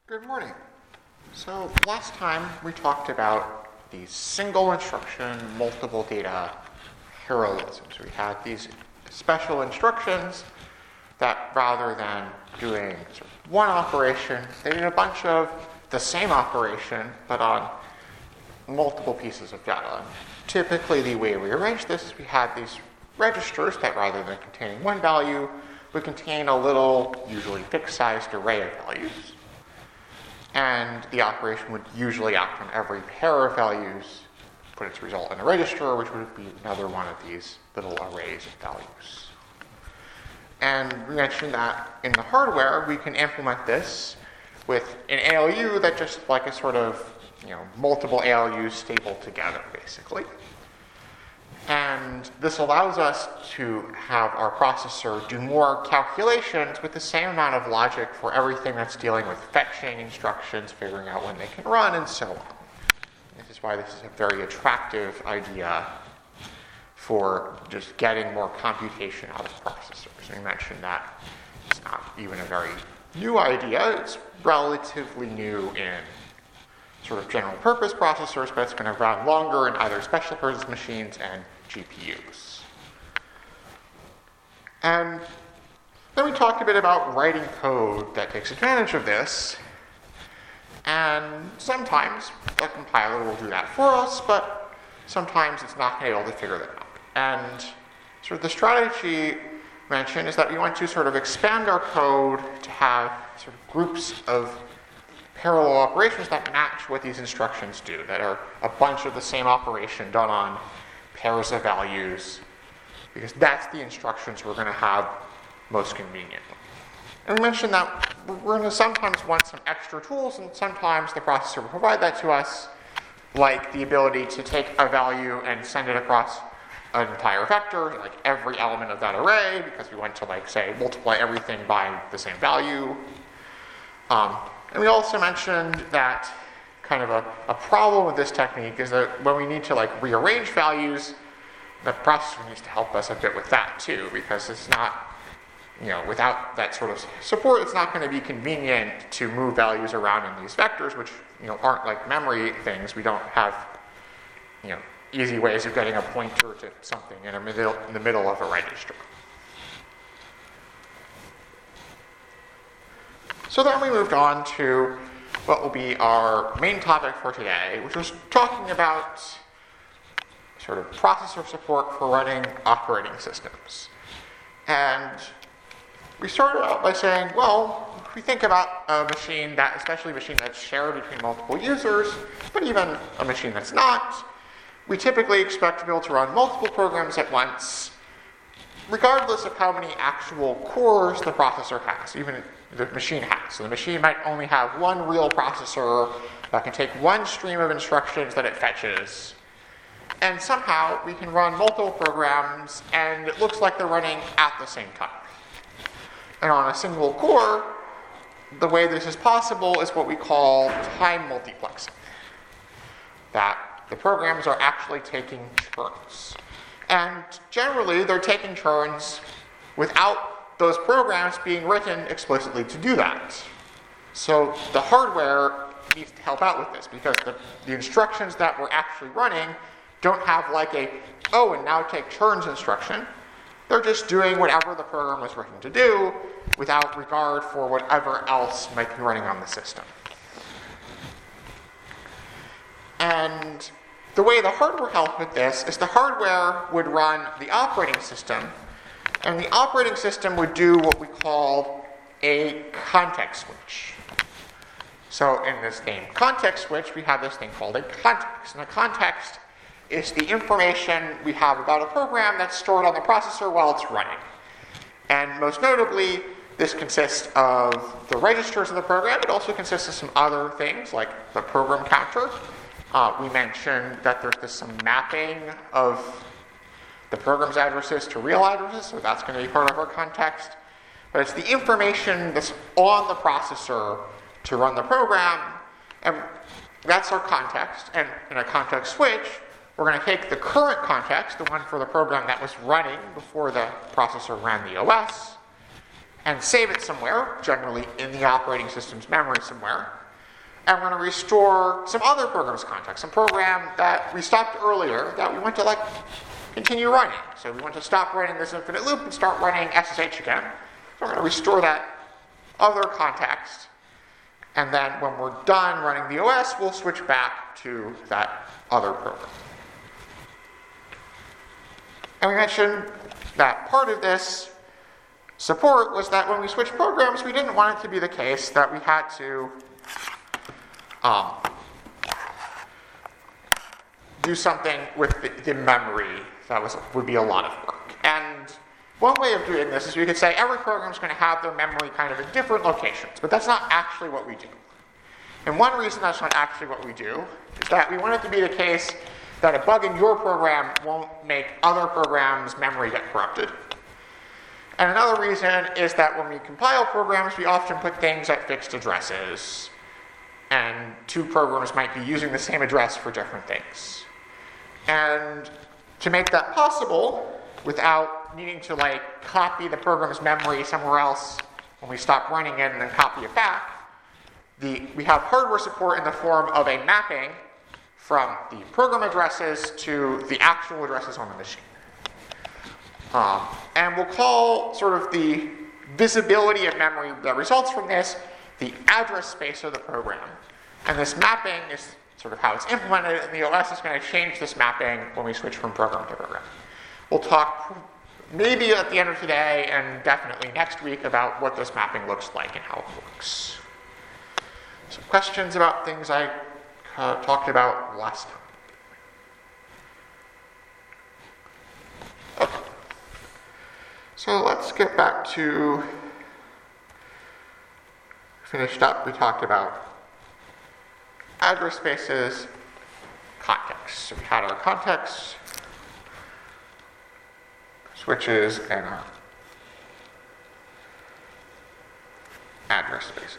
Good morning. So last time we talked about the single instruction, multiple data parallelisms. We had these special instructions that rather than doing one operation, they did a bunch of the same operation, but on multiple pieces of data. And typically the way we arranged this is we had these registers that rather than containing one value, would contain a little, usually fixed-sized array of values. And the operation would usually act on every pair of values, put its result in a register, which would be another one of these little arrays of values. And we mentioned that in the hardware, we can implement this with an ALU that just like a sort of, multiple ALUs stapled together, basically. And this allows us to have our processor do more calculations with the same amount of logic for everything that's dealing with fetching instructions, figuring out when they can run, and so on. This is why this is a very attractive idea for just getting more computation out of processors. We mentioned that it's not even a very new idea. It's relatively new in sort of general purpose processors, but it's been around longer in either special purpose machines and GPUs. And then we talked a bit about writing code that takes advantage of this. And sometimes the compiler will do that for us, but sometimes it's not able to figure that out. And sort of the strategy mentioned is that we want to sort of expand our code to have sort of groups of parallel operations that match what these instructions do, that are a bunch of the same operation done on pairs of values, because that's the instructions we're going to have most conveniently. And we mentioned that we're going to sometimes want some extra tools, and sometimes the processor will provide that to us, like the ability to take a value and send it across an entire vector, like every element of that array, because we want to, say, multiply everything by the same value. And we also mentioned that kind of a problem with this technique is that when we need to rearrange values, the processor needs to help us a bit with that too, because it's not, without that sort of support, it's not going to be convenient to move values around in these vectors, which, aren't like memory things. We don't have, easy ways of getting a pointer to something in the middle of a register. So then we moved on to what will be our main topic for today, which was talking about sort of processor support for running operating systems. And we started out by saying, well, if we think about a machine especially a machine that's shared between multiple users, but even a machine that's not, we typically expect to be able to run multiple programs at once, regardless of how many actual cores the processor has, even the machine has. So the machine might only have one real processor that can take one stream of instructions that it fetches. And somehow we can run multiple programs, and it looks like they're running at the same time. And on a single core, the way this is possible is what we call time multiplexing. That the programs are actually taking turns. And generally, they're taking turns without those programs being written explicitly to do that. So the hardware needs to help out with this, because the instructions that we're actually running don't have and now take turns instruction. They're just doing whatever the program was written to do without regard for whatever else might be running on the system. And the way the hardware helped with this is the hardware would run the operating system, and the operating system would do what we call a context switch. So in this name context switch, we have this thing called a context. And a context is the information we have about a program that's stored on the processor while it's running. And most notably, this consists of the registers of the program. It also consists of some other things, like the program counter. We mentioned that there's some mapping of the program's addresses to real addresses, so that's going to be part of our context. But it's the information that's on the processor to run the program, and that's our context. And in a context switch, we're going to take the current context, the one for the program that was running before the processor ran the OS, and save it somewhere, generally in the operating system's memory somewhere. And we're going to restore some other program's context, some program that we stopped earlier that we want to continue running. So we want to stop running this infinite loop and start running SSH again. So we're going to restore that other context. And then when we're done running the OS, we'll switch back to that other program. And we mentioned that part of this support was that when we switched programs, we didn't want it to be the case that we had to do something with the memory that would be a lot of work. And one way of doing this is we could say every program is going to have their memory kind of in different locations, but that's not actually what we do. And one reason that's not actually what we do is that we want it to be the case that a bug in your program won't make other programs' memory get corrupted. And another reason is that when we compile programs, we often put things at fixed addresses. And two programs might be using the same address for different things. And to make that possible, without needing to copy the program's memory somewhere else when we stop running it and then copy it back, we have hardware support in the form of a mapping from the program addresses to the actual addresses on the machine. And we'll call sort of the visibility of memory that results from this the address space of the program. And this mapping is sort of how it's implemented, and the OS is going to change this mapping when we switch from program to program. We'll talk maybe at the end of today and definitely next week about what this mapping looks like and how it works. So questions about things I talked about last time? Okay. So let's get back to, finished up, we talked about address spaces, context. So we had our context, switches, and our address spaces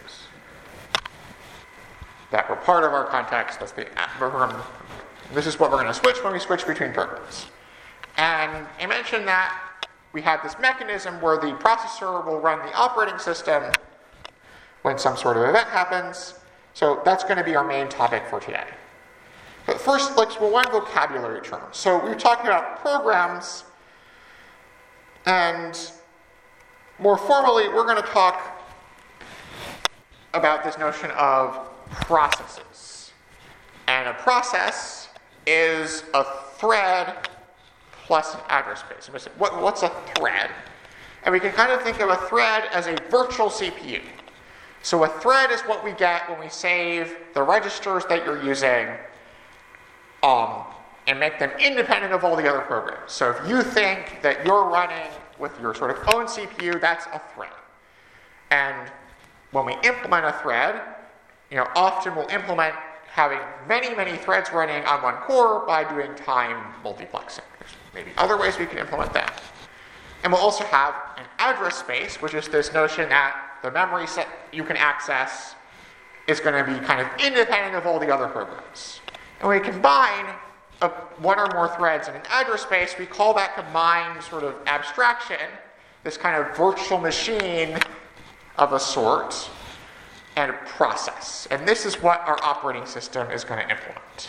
that were part of our context. This is what we're going to switch when we switch between programs. And I mentioned that we have this mechanism where the processor will run the operating system when some sort of event happens. So that's going to be our main topic for today. But first, one vocabulary term. So we were talking about programs, and more formally, we're going to talk about this notion of processes. And a process is a thread plus an address space. What's a thread? And we can kind of think of a thread as a virtual CPU. So a thread is what we get when we save the registers that you're using and make them independent of all the other programs. So if you think that you're running with your sort of own CPU, that's a thread. And when we implement a thread, often we'll implement having many, many threads running on one core by doing time multiplexing. There's maybe other ways we can implement that. And we'll also have an address space, which is this notion that the memory set you can access is going to be kind of independent of all the other programs. And when we combine one or more threads in an address space, we call that combined sort of abstraction, this kind of virtual machine of a sort, and a process. And this is what our operating system is going to implement.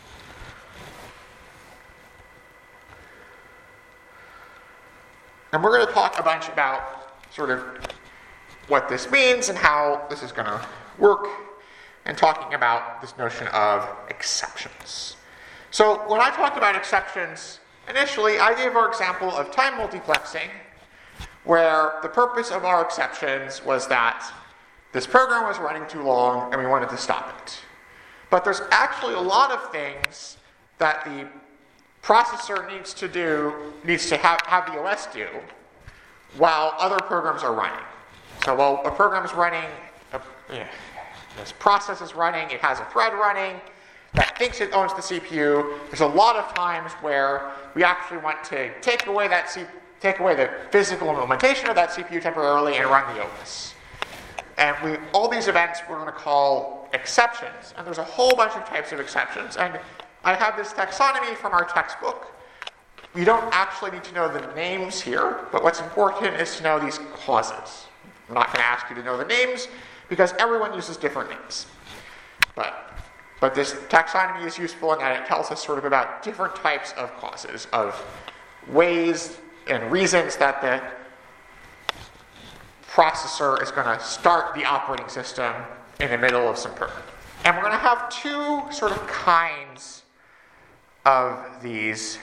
And we're going to talk a bunch about sort of what this means and how this is going to work, and talking about this notion of exceptions. So when I talked about exceptions, initially I gave our example of time multiplexing, where the purpose of our exceptions was that this program was running too long and we wanted to stop it. But there's actually a lot of things that the processor needs to have the OS do while other programs are running. So while a program is running, this process is running, it has a thread running that thinks it owns the CPU. There's a lot of times where we actually want to take away the physical implementation of that CPU temporarily and run the OS. And all these events we're going to call exceptions. And there's a whole bunch of types of exceptions. And I have this taxonomy from our textbook. You don't actually need to know the names here, but what's important is to know these clauses. I'm not going to ask you to know the names because everyone uses different names. But this taxonomy is useful in that it tells us sort of about different types of causes, of ways and reasons that the processor is going to start the operating system in the middle of some program. And we're going to have two sort of kinds of these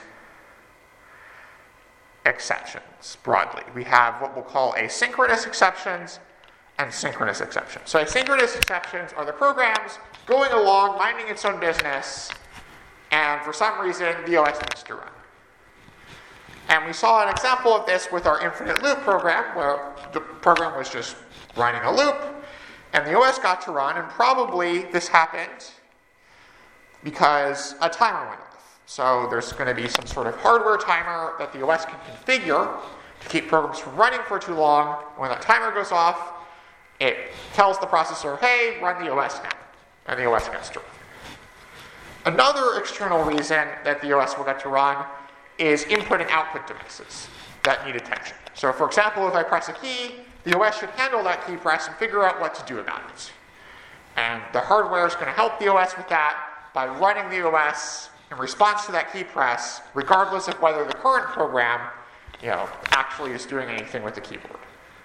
exceptions broadly. We have what we'll call asynchronous exceptions and synchronous exceptions. So asynchronous exceptions are the programs going along, minding its own business, and for some reason the OS needs to run. And we saw an example of this with our infinite loop program, where the program was just running a loop, and the OS got to run, and probably this happened because a timer went off. So there's going to be some sort of hardware timer that the OS can configure to keep programs from running for too long. When that timer goes off, it tells the processor, hey, run the OS now. And the OS gets to run. Another external reason that the OS will get to run is input and output devices that need attention. So for example, if I press a key, the OS should handle that key press and figure out what to do about it. And the hardware is going to help the OS with that by running the OS in response to that key press, regardless of whether the current program, actually is doing anything with the keyboard.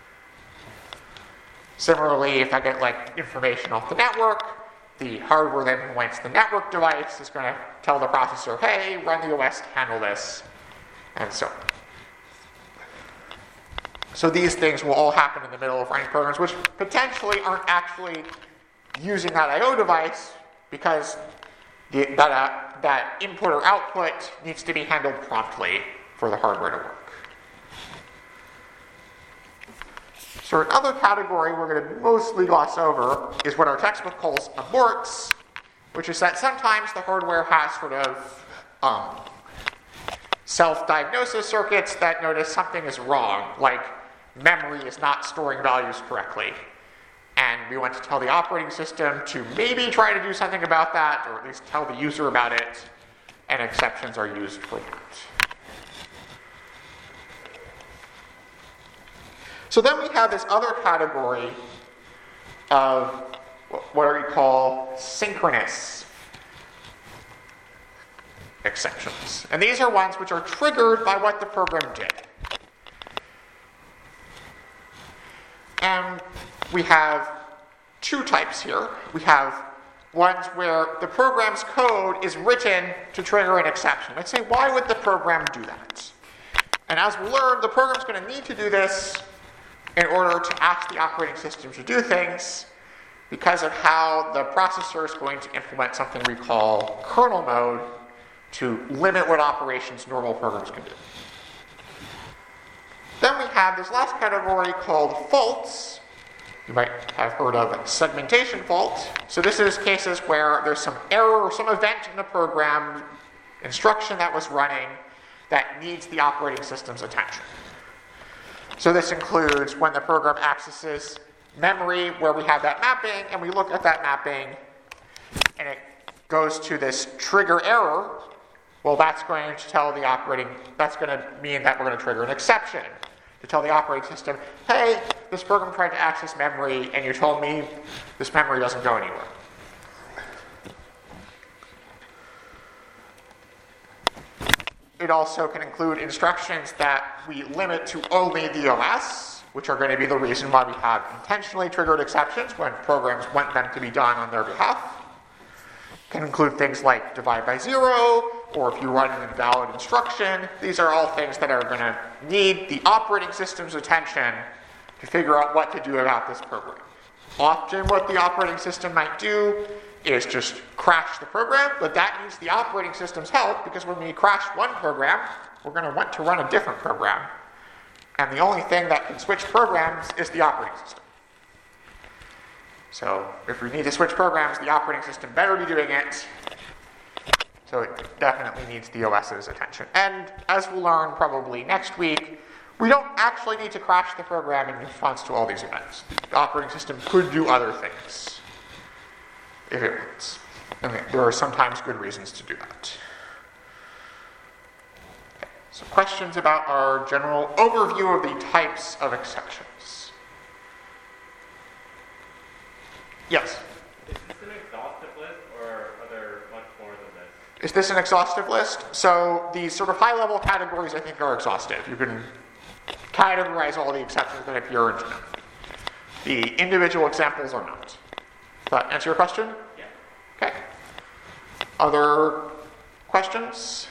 Similarly, if I get information off the network, the hardware that implements the network device is going to tell the processor, hey, run the OS to handle this, and so on. So these things will all happen in the middle of running programs, which potentially aren't actually using that I/O device because that input or output needs to be handled promptly for the hardware to work. So another category we're going to mostly gloss over is what our textbook calls aborts, which is that sometimes the hardware has sort of self-diagnosis circuits that notice something is wrong, like memory is not storing values correctly. And we want to tell the operating system to maybe try to do something about that, or at least tell the user about it, and exceptions are used for that. So then we have this other category of what we call synchronous exceptions. And these are ones which are triggered by what the program did. And we have two types here. We have ones where the program's code is written to trigger an exception. Let's say, why would the program do that? And as we learned, the program's going to need to do this in order to ask the operating system to do things because of how the processor is going to implement something we call kernel mode to limit what operations normal programs can do. Then we have this last category called faults. You might have heard of segmentation fault. So this is cases where there's some error or some event in the program instruction that was running that needs the operating system's attention. So this includes when the program accesses memory where we have that mapping, and we look at that mapping, and it goes to this trigger error. Well, that's going to mean that we're going to trigger an exception to tell the operating system, hey, this program tried to access memory, and you told me this memory doesn't go anywhere. It also can include instructions that we limit to only the OS, which are going to be the reason why we have intentionally triggered exceptions when programs want them to be done on their behalf. It can include things like divide by zero, or if you run an invalid instruction. These are all things that are going to need the operating system's attention to figure out what to do about this program. Often what the operating system might do is just crash the program, but that needs the operating system's help because when we crash one program, we're going to want to run a different program. And the only thing that can switch programs is the operating system. So if we need to switch programs, the operating system better be doing it. So it definitely needs the OS's attention. And as we'll learn probably next week, we don't actually need to crash the program in response to all these events. The operating system could do other things if it wants. And there are sometimes good reasons to do that. Okay, so questions about our general overview of the types of exceptions. Yes? Is this an exhaustive list, or are there much more than this? Is this an exhaustive list? So these sort of high-level categories, I think, are exhaustive. You can categorize all the exceptions that appear into them. The individual examples are not. Does that answer your question? Yeah. Okay. Other questions?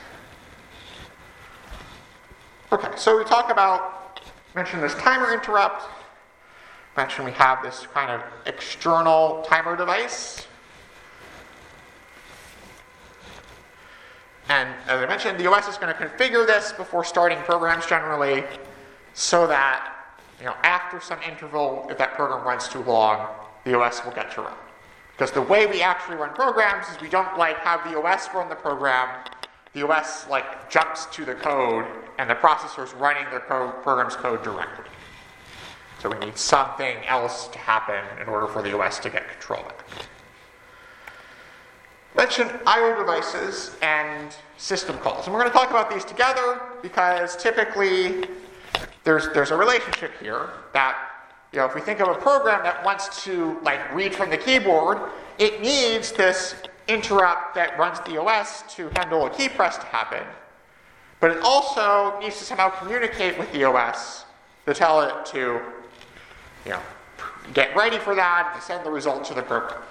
Okay, so we mentioned this timer interrupt, mentioned we have this kind of external timer device. And as I mentioned, the OS is going to configure this before starting programs generally so that, after some interval, if that program runs too long, the OS will get to run. Because the way we actually run programs is we don't have the OS run the program. The OS jumps to the code and the processor's running the program's code directly. So we need something else to happen in order for the OS to get control of it. Mention I/O devices and system calls. And we're going to talk about these together because typically there's a relationship here that, if we think of a program that wants to read from the keyboard, it needs this interrupt that runs the OS to handle a key press to happen. But it also needs to somehow communicate with the OS to tell it to, get ready for that and send the result to the program.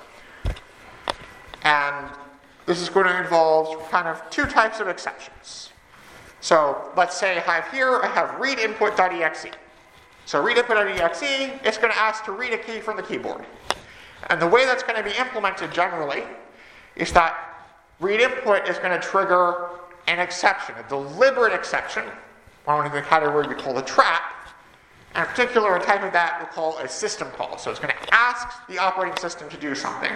And this is going to involve kind of two types of exceptions. So let's say I have read input.exe. So read input.exe, it's going to ask to read a key from the keyboard. And the way that's going to be implemented generally is that read input is going to trigger an exception, a deliberate exception, one in the category we call a trap. And in particular, a type of that we'll call a system call. So it's going to ask the operating system to do something.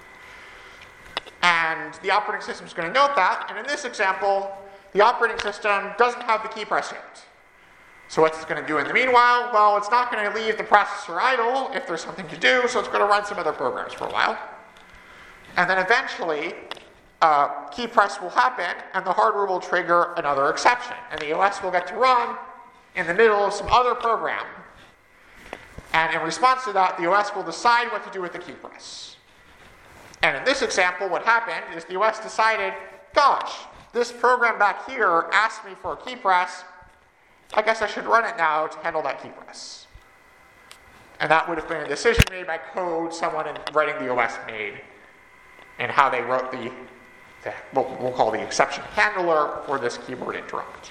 And the operating system is going to note that. And in this example, the operating system doesn't have the key press yet. So what's it going to do in the meanwhile? Well, it's not going to leave the processor idle if there's something to do, so it's going to run some other programs for a while. And then eventually, key press will happen, and the hardware will trigger another exception. And the OS will get to run in the middle of some other program. And in response to that, the OS will decide what to do with the key press. And in this example, what happened is the OS decided, gosh, this program back here asked me for a key press. I guess I should run it now to handle that key press. And that would have been a decision made by code someone in writing the OS made, and how they wrote what we'll call the exception handler for this keyboard interrupt.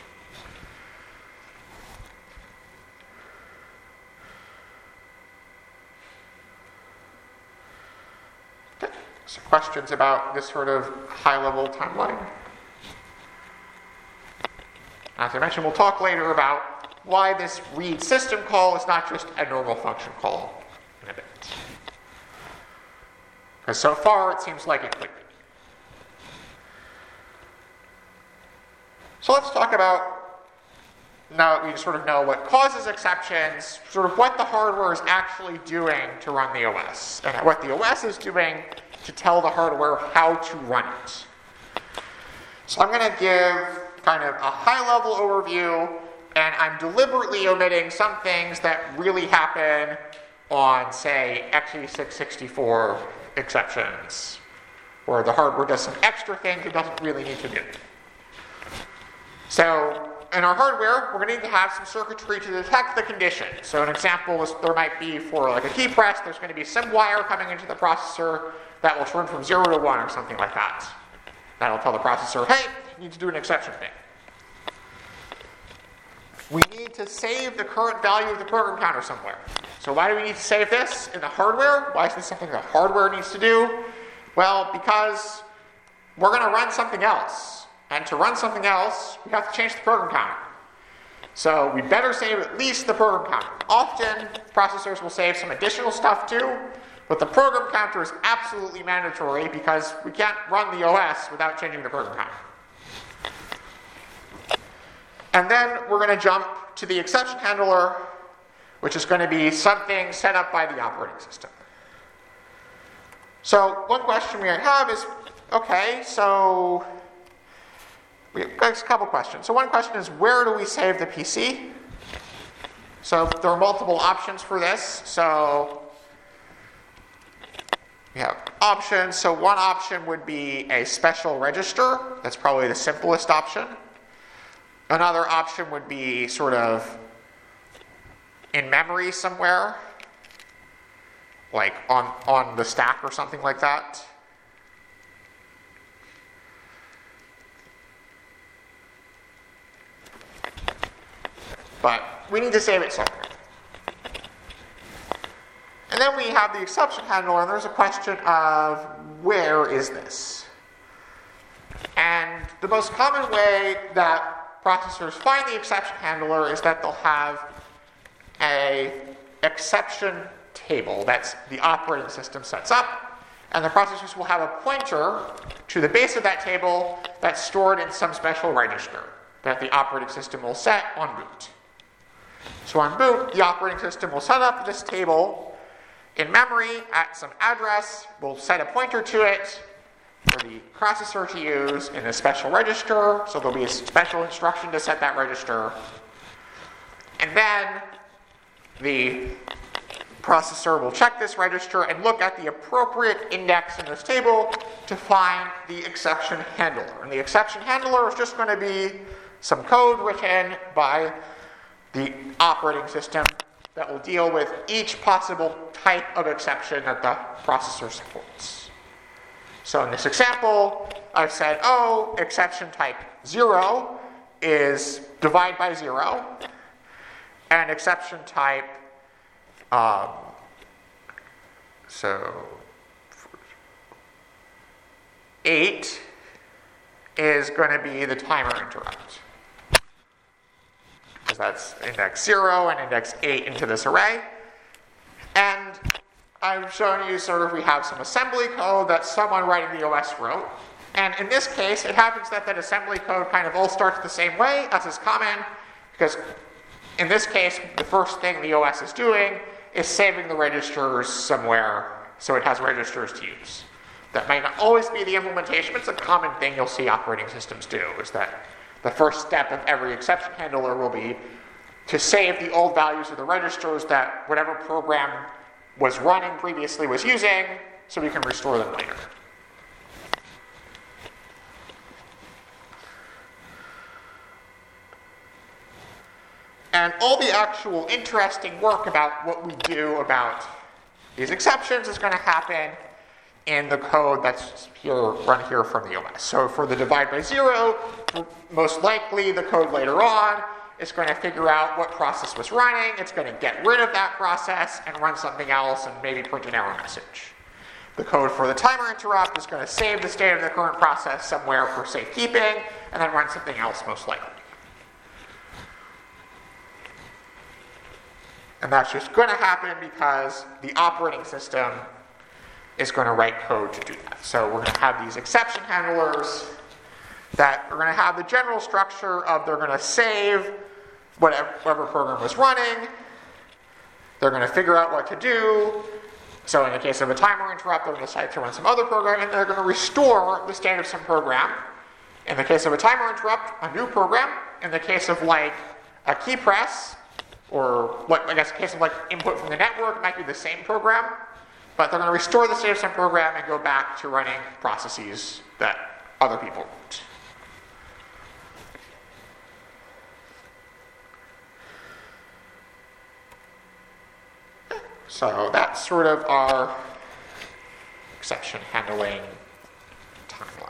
Okay. So questions about this sort of high-level timeline? As I mentioned, we'll talk later about why this read system call is not just a normal function call in a bit. Because so far, it seems like it could be. So let's talk about, now that we sort of know what causes exceptions, sort of what the hardware is actually doing to run the OS, and what the OS is doing to tell the hardware how to run it. So I'm going to give kind of a high-level overview, and I'm deliberately omitting some things that really happen on, say, x86-64 exceptions, where the hardware does some extra things it doesn't really need to do. So in our hardware, we're going to need to have some circuitry to detect the condition. So an example is there might be for a key press, there's going to be some wire coming into the processor that will turn from 0 to 1 or something like that. That'll tell the processor, hey, you need to do an exception thing. We need to save the current value of the program counter somewhere. So why do we need to save this in the hardware? Why is this something the hardware needs to do? Well, because we're going to run something else. And to run something else, we have to change the program counter. So we better save at least the program counter. Often, processors will save some additional stuff too, but the program counter is absolutely mandatory because we can't run the OS without changing the program counter. And then we're going to jump to the exception handler, which is going to be something set up by the operating system. So one question we might have is, okay, so we have a couple questions. So one question is, where do we save the PC? So there are multiple options for this. So we have options. So one option would be a special register. That's probably the simplest option. Another option would be sort of in memory somewhere, like on the stack or something like that. But we need to save it somewhere. And then we have the exception handler, and there's a question of where is this? And the most common way that processors find the exception handler is that they'll have an exception table that the operating system sets up, and the processors will have a pointer to the base of that table that's stored in some special register that the operating system will set on boot. So on boot, the operating system will set up this table in memory at some address. We'll set a pointer to it for the processor to use in a special register. So there'll be a special instruction to set that register. And then the processor will check this register and look at the appropriate index in this table to find the exception handler. And the exception handler is just going to be some code written by the operating system that will deal with each possible type of exception that the processor supports. So in this example, I've said, exception type 0 is divide by 0, and exception type, so 8 is going to be the timer interrupt. Because that's index 0 and index 8 into this array. And I've shown you we have some assembly code that someone writing the OS wrote. And in this case, it happens that assembly code kind of all starts the same way, as is common, because in this case, the first thing the OS is doing is saving the registers somewhere so it has registers to use. That might not always be the implementation, but it's a common thing you'll see operating systems do, is that the first step of every exception handler will be to save the old values of the registers that whatever program was running previously was using, so we can restore them later. And all the actual interesting work about what we do about these exceptions is going to happen in the code that's run here from the OS. So for the divide by 0, most likely the code later on is going to figure out what process was running. It's going to get rid of that process and run something else and maybe print an error message. The code for the timer interrupt is going to save the state of the current process somewhere for safekeeping and then run something else most likely. And that's just going to happen because the operating system is going to write code to do that. So we're going to have these exception handlers that are going to have the general structure of they're going to save whatever program was running. They're going to figure out what to do. So in the case of a timer interrupt, they're going to decide to run some other program, and they're going to restore the state of some program. In the case of a timer interrupt, a new program. In the case of a key press, or I guess in the case of input from the network, it might be the same program. But they're going to restore the state of some program and go back to running processes that other people wrote. So that's sort of our exception handling timeline.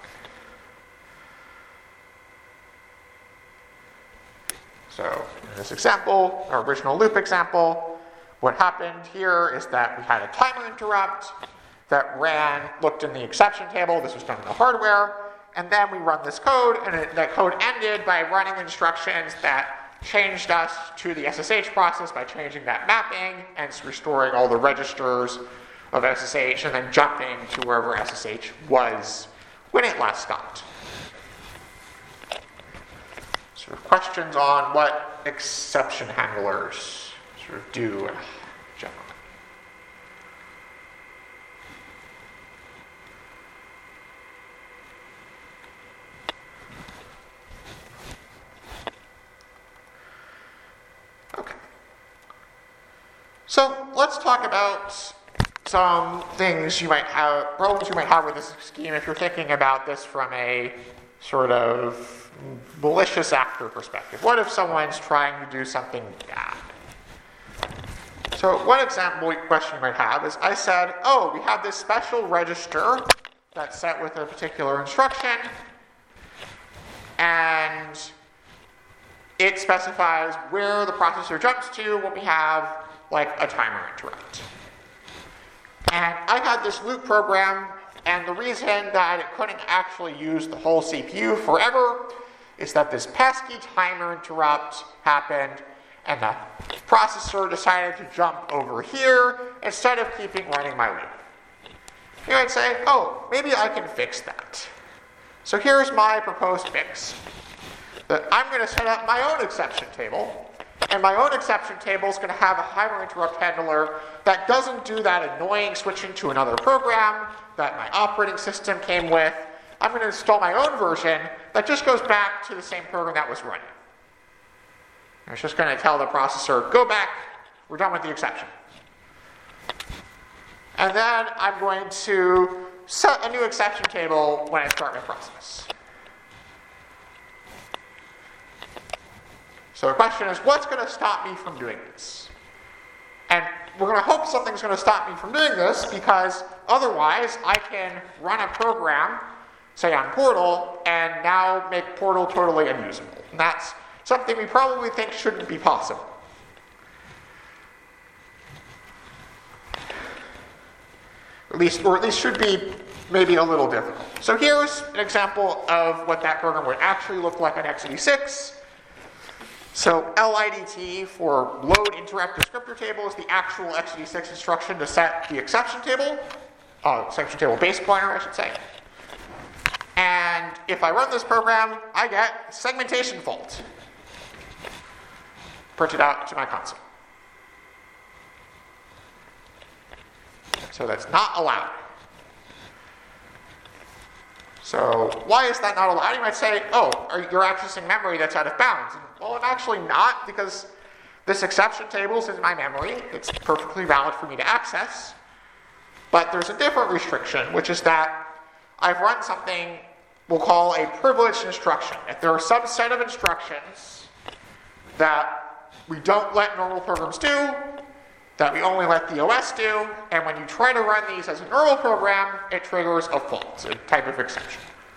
So in this example, our original loop example, what happened here is that we had a timer interrupt that looked in the exception table. This was done in the hardware. And then we run this code, and that code ended by running instructions that changed us to the SSH process by changing that mapping and restoring all the registers of SSH and then jumping to wherever SSH was when it last stopped. Sort of questions on what exception handlers sort of do in general. Okay. So let's talk about some things you might have, problems you might have with this scheme if you're thinking about this from a sort of malicious actor perspective. What if someone's trying to do something bad? So one example question you might have is, I said, oh, we have this special register that's set with a particular instruction, and it specifies where the processor jumps to when we have like a timer interrupt. And I had this loop program, and the reason that it couldn't actually use the whole CPU forever is that this pesky timer interrupt happened, and the processor decided to jump over here instead of keeping running my loop. You might say, oh, maybe I can fix that. So here's my proposed fix. That I'm going to set up my own exception table, and my own exception table is going to have a timer interrupt handler that doesn't do that annoying switching to another program that my operating system came with. I'm going to install my own version that just goes back to the same program that was running. It's just going to tell the processor, go back, we're done with the exception. And then I'm going to set a new exception table when I start my process. So the question is, what's going to stop me from doing this? And we're going to hope something's going to stop me from doing this, because otherwise I can run a program, say on Portal, and now make Portal totally unusable. And that's something we probably think shouldn't be possible. At least should be maybe a little difficult. So here's an example of what that program would actually look like on x86. So LIDT for load interrupt descriptor table is the actual x86 instruction to set the exception table base pointer, I should say. And if I run this program, I get segmentation fault printed out to my console. So that's not allowed. So why is that not allowed? You might say, oh, you're accessing memory that's out of bounds. Well, I'm actually not, because this exception table is in my memory. It's perfectly valid for me to access. But there's a different restriction, which is that I've run something we'll call a privileged instruction. If there are a subset of instructions that we don't let normal programs do, that we only let the OS do, and when you try to run these as a normal program, it triggers a fault, a type of exception.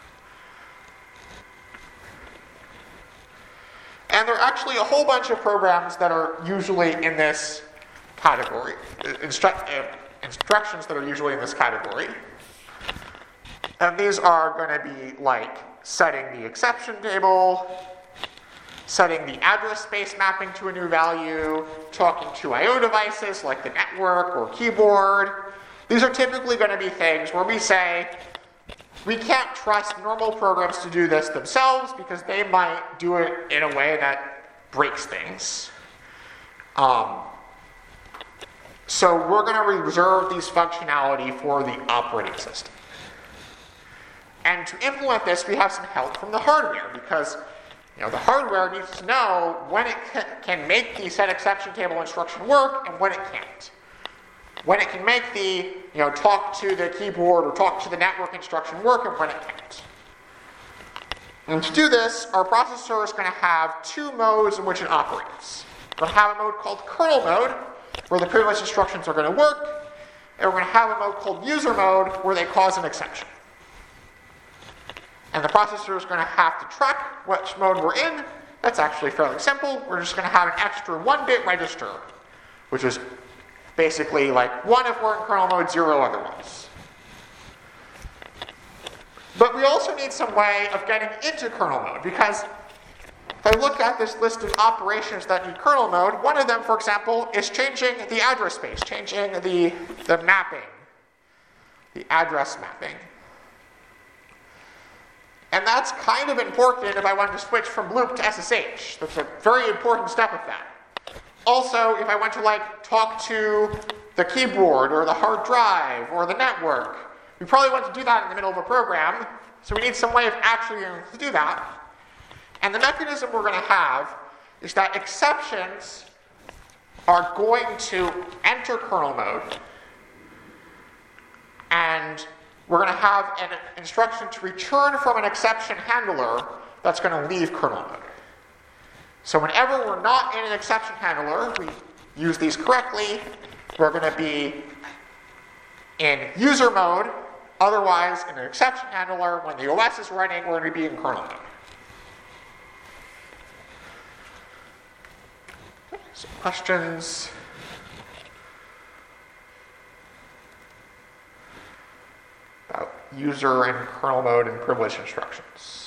And there are actually a whole bunch of programs that are usually in this category, instructions that are usually in this category. And these are going to be like setting the exception table, setting the address space mapping to a new value, talking to I/O devices like the network or keyboard. These are typically going to be things where we say, we can't trust normal programs to do this themselves because they might do it in a way that breaks things. So we're going to reserve these functionality for the operating system. And to implement this, we have some help from the hardware, because the hardware needs to know when it can make the set exception table instruction work and when it can't. When it can make the talk to the keyboard or talk to the network instruction work and when it can't. And to do this, our processor is going to have two modes in which it operates. We're going to have a mode called kernel mode, where the privileged instructions are going to work, and we're going to have a mode called user mode, where they cause an exception. And the processor is going to have to track which mode we're in. That's actually fairly simple. We're just going to have an extra 1-bit register, which is basically like 1 if we're in kernel mode, 0 otherwise. But we also need some way of getting into kernel mode, because if I look at this list of operations that need kernel mode, one of them, for example, is changing the address space, changing the mapping, the address mapping. And that's kind of important if I wanted to switch from loop to SSH. That's a very important step of that. Also, if I want to talk to the keyboard or the hard drive or the network, we probably want to do that in the middle of a program, so we need some way of actually being able to do that. And the mechanism we're going to have is that exceptions are going to enter kernel mode And we're going to have an instruction to return from an exception handler that's going to leave kernel mode. So whenever we're not in an exception handler, we use these correctly, we're going to be in user mode. Otherwise, in an exception handler, when the OS is running, we're going to be in kernel mode. Okay, so questions? About user and kernel mode and privilege instructions.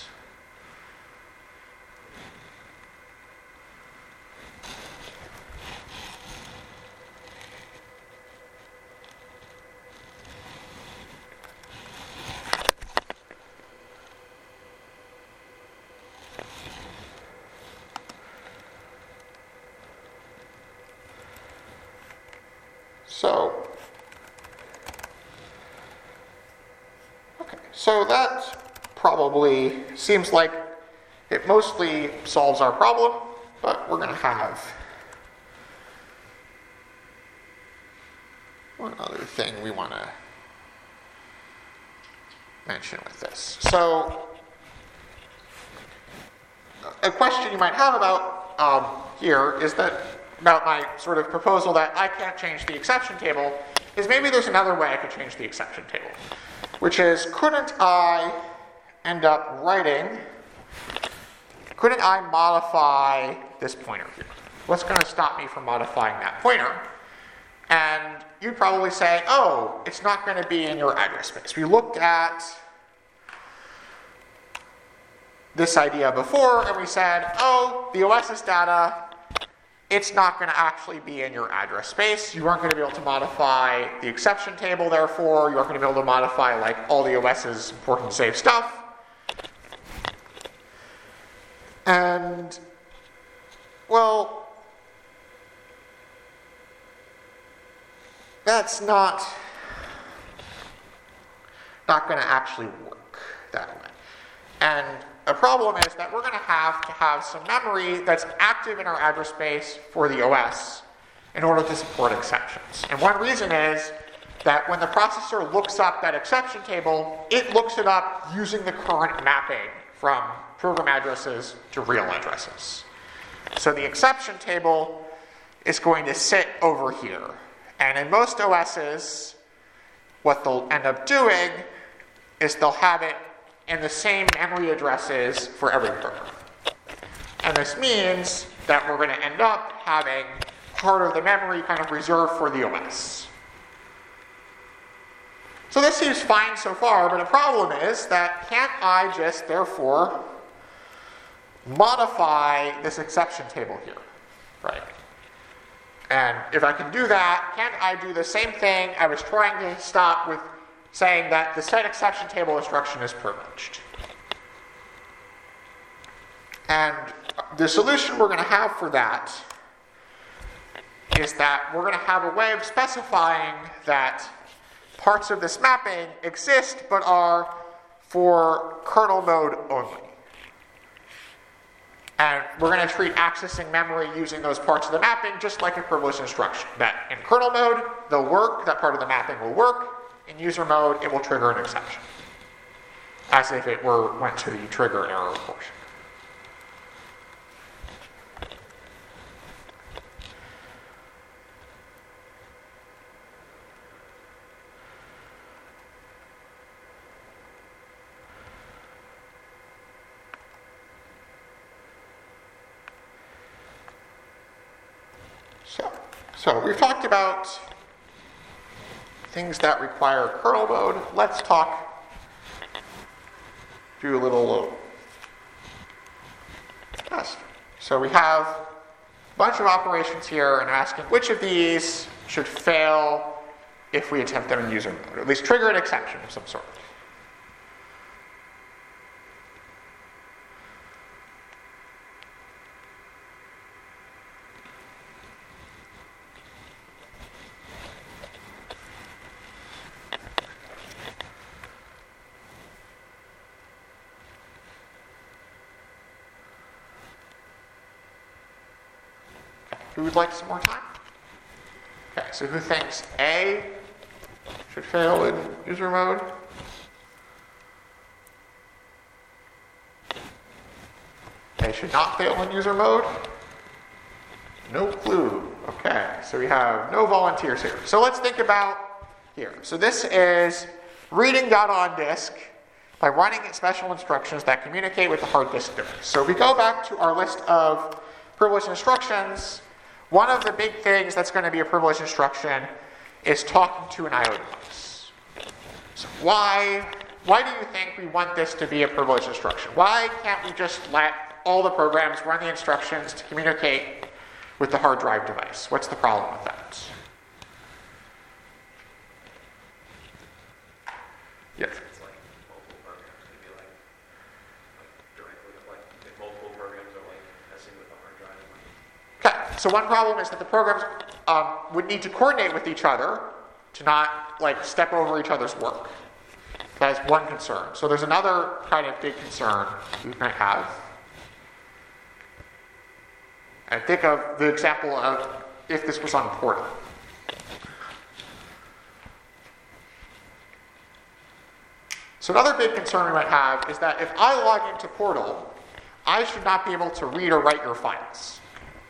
So that probably seems like it mostly solves our problem, but we're going to have one other thing we want to mention with this. So a question you might have about here is that about my sort of proposal that I can't change the exception table is maybe there's another way I could change the exception table, which is couldn't I modify this pointer here? What's going to stop me from modifying that pointer? And you'd probably say, oh, it's not going to be in your address space. We looked at this idea before and we said, oh, the OS's data, it's not going to actually be in your address space. You aren't going to be able to modify the exception table, therefore. You aren't going to be able to modify like all the OS's important safe stuff. And, well, that's not going to actually work that way. And a problem is that we're going to have some memory that's active in our address space for the OS in order to support exceptions. And one reason is that when the processor looks up that exception table, it looks it up using the current mapping from program addresses to real addresses. So the exception table is going to sit over here. And in most OSs, what they'll end up doing is they'll have it in the same memory addresses for every program. And this means that we're going to end up having part of the memory kind of reserved for the OS. So this seems fine so far, but the problem is that can't I just, therefore, modify this exception table here, right? And if I can do that, can't I do the same thing I was trying to stop with saying that the set exception table instruction is privileged? And the solution we're going to have for that is that we're going to have a way of specifying that parts of this mapping exist but are for kernel mode only. And we're going to treat accessing memory using those parts of the mapping just like a privileged instruction. That in kernel mode, they'll work, that part of the mapping will work. In user mode, it will trigger an exception, as if it went to the trigger error portion. So we've talked about things that require kernel mode. Let's do a little test. So we have a bunch of operations here, and I'm asking which of these should fail if we attempt them in user mode, or at least trigger an exception of some sort. Who would like some more time? Okay, so who thinks A should fail in user mode. They should not fail in user mode. No clue. Okay, so we have no volunteers here. So let's think about here. So this is reading data on disk by running special instructions that communicate with the hard disk device. So if we go back to our list of privileged instructions, one of the big things that's going to be a privileged instruction is talking to an I/O device. So why do you think we want this to be a privileged instruction? Why can't we just let all the programs run the instructions to communicate with the hard drive device? What's the problem with that? Yes. It's like multiple programs could be like directly if multiple programs are messing with the hard drive. Okay, so one problem is that the programs would need to coordinate with each other to not step over each other's work. That's one concern. So there's another kind of big concern we might have. And think of the example of if this was on Portal. So another big concern we might have is that if I log into Portal, I should not be able to read or write your files.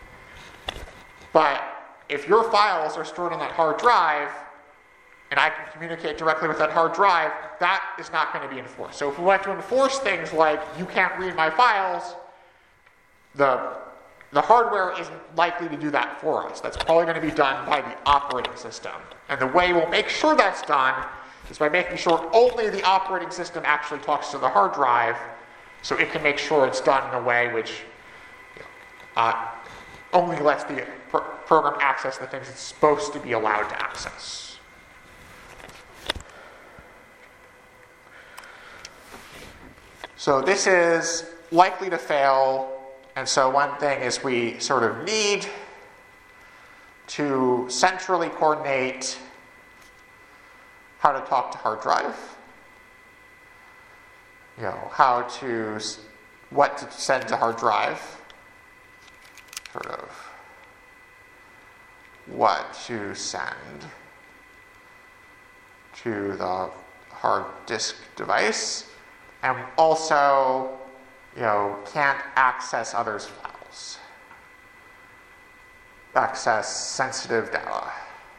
But if your files are stored on that hard drive, and I can communicate directly with that hard drive, that is not going to be enforced. So if we want to enforce things like, you can't read my files, the hardware isn't likely to do that for us. That's probably going to be done by the operating system. And the way we'll make sure that's done is by making sure only the operating system actually talks to the hard drive, so it can make sure it's done in a way which only lets the program access the things it's supposed to be allowed to access. So this is likely to fail, and so one thing is we sort of need to centrally coordinate how to talk to hard drive, what to send to hard drive, sort of what to send to the hard disk device, and also, can't access others' files, access sensitive data,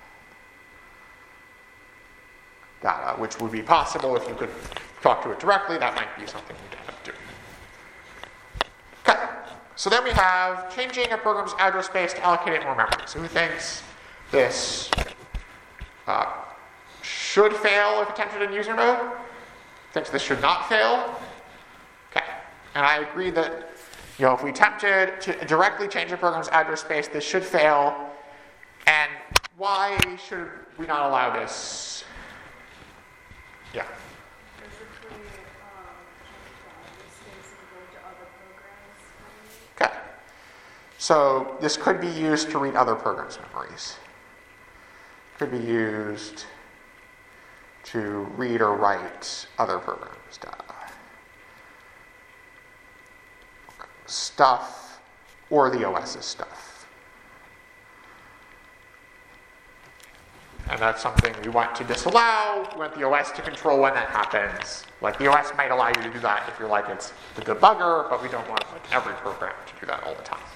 which would be possible if you could talk to it directly. That might be something you'd end up doing. Okay, so then we have changing a program's address space to allocate it more memory. So who thinks this should fail if attempted in user mode? Thinks this should not fail? Okay, and I agree that if we attempted to directly change a program's address space, this should fail. And why should we not allow this? Yeah. Okay. So this could be used to read other programs' memories. Could be used to read or write other programs' data. Stuff, or the OS's stuff. And that's something we want to disallow. We want the OS to control when that happens. The OS might allow you to do that if you're it's the debugger, but we don't want every program to do that all the time.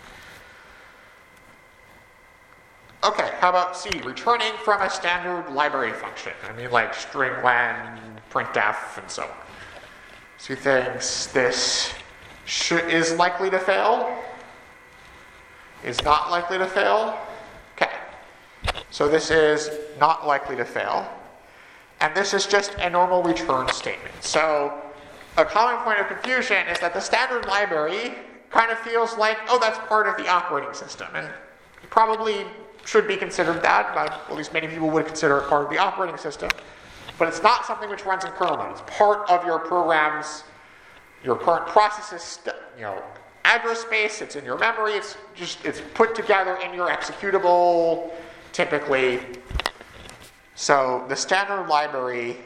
Okay, how about C, returning from a standard library function? String len, printf, and so on. So he thinks this is likely to fail, is not likely to fail. Okay, so this is not likely to fail. And this is just a normal return statement. So a common point of confusion is that the standard library kind of feels like, that's part of the operating system. And it probably should be considered that, at least many people would consider it part of the operating system. But it's not something which runs in kernel mode. It's part of your program's, your current process's, address space. It's in your memory. It's put together in your executable, typically. So the standard library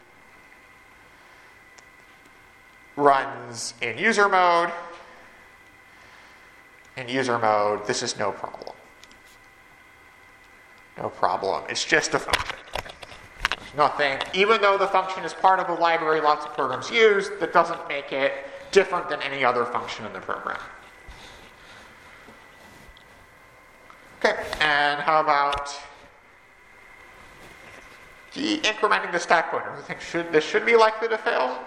runs in user mode. In user mode, this is no problem. No problem. It's just a function. There's nothing. Even though the function is part of a library lots of programs use, that doesn't make it different than any other function in the program. Okay, and how about incrementing the stack pointer? I think this should be likely to fail.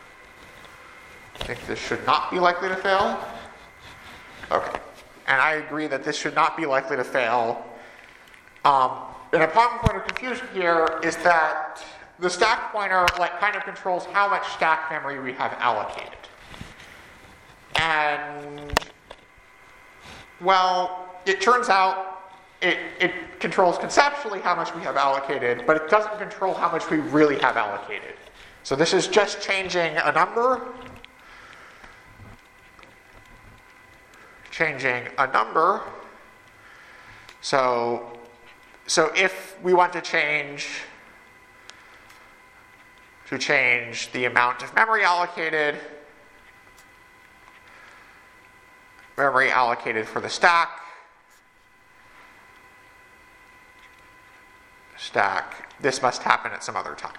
I think this should not be likely to fail. Okay, and I agree that this should not be likely to fail. An important point of confusion here is that the stack pointer kind of controls how much stack memory we have allocated. And, well, it turns out it controls conceptually how much we have allocated, but it doesn't control how much we really have allocated. So this is just changing a number. So if we want to change the amount of memory allocated for the stack, this must happen at some other time.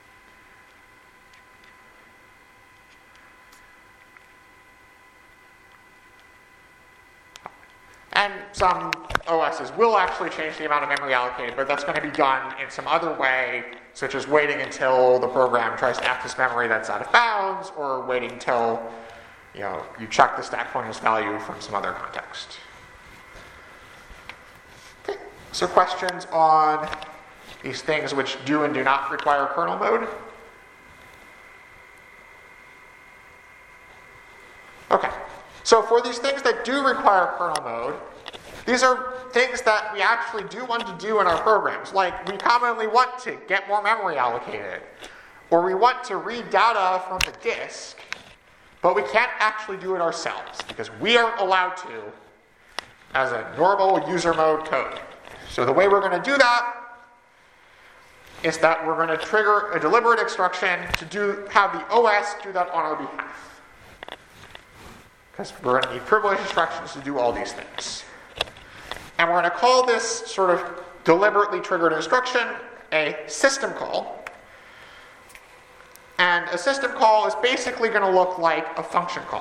And some OSs will actually change the amount of memory allocated, but that's going to be done in some other way, such as waiting until the program tries to access memory that's out of bounds, or waiting until you check the stack pointer's value from some other context. Okay, so questions on these things which do and do not require kernel mode? Okay, so for these things that do require kernel mode, these are things that we actually do want to do in our programs. Like, we commonly want to get more memory allocated, or we want to read data from the disk, but we can't actually do it ourselves because we aren't allowed to as a normal user mode code. So the way we're going to do that is that we're going to trigger a deliberate instruction to have the OS do that on our behalf. Because we're going to need privileged instructions to do all these things. And we're going to call this sort of deliberately triggered instruction a system call. And a system call is basically going to look like a function call.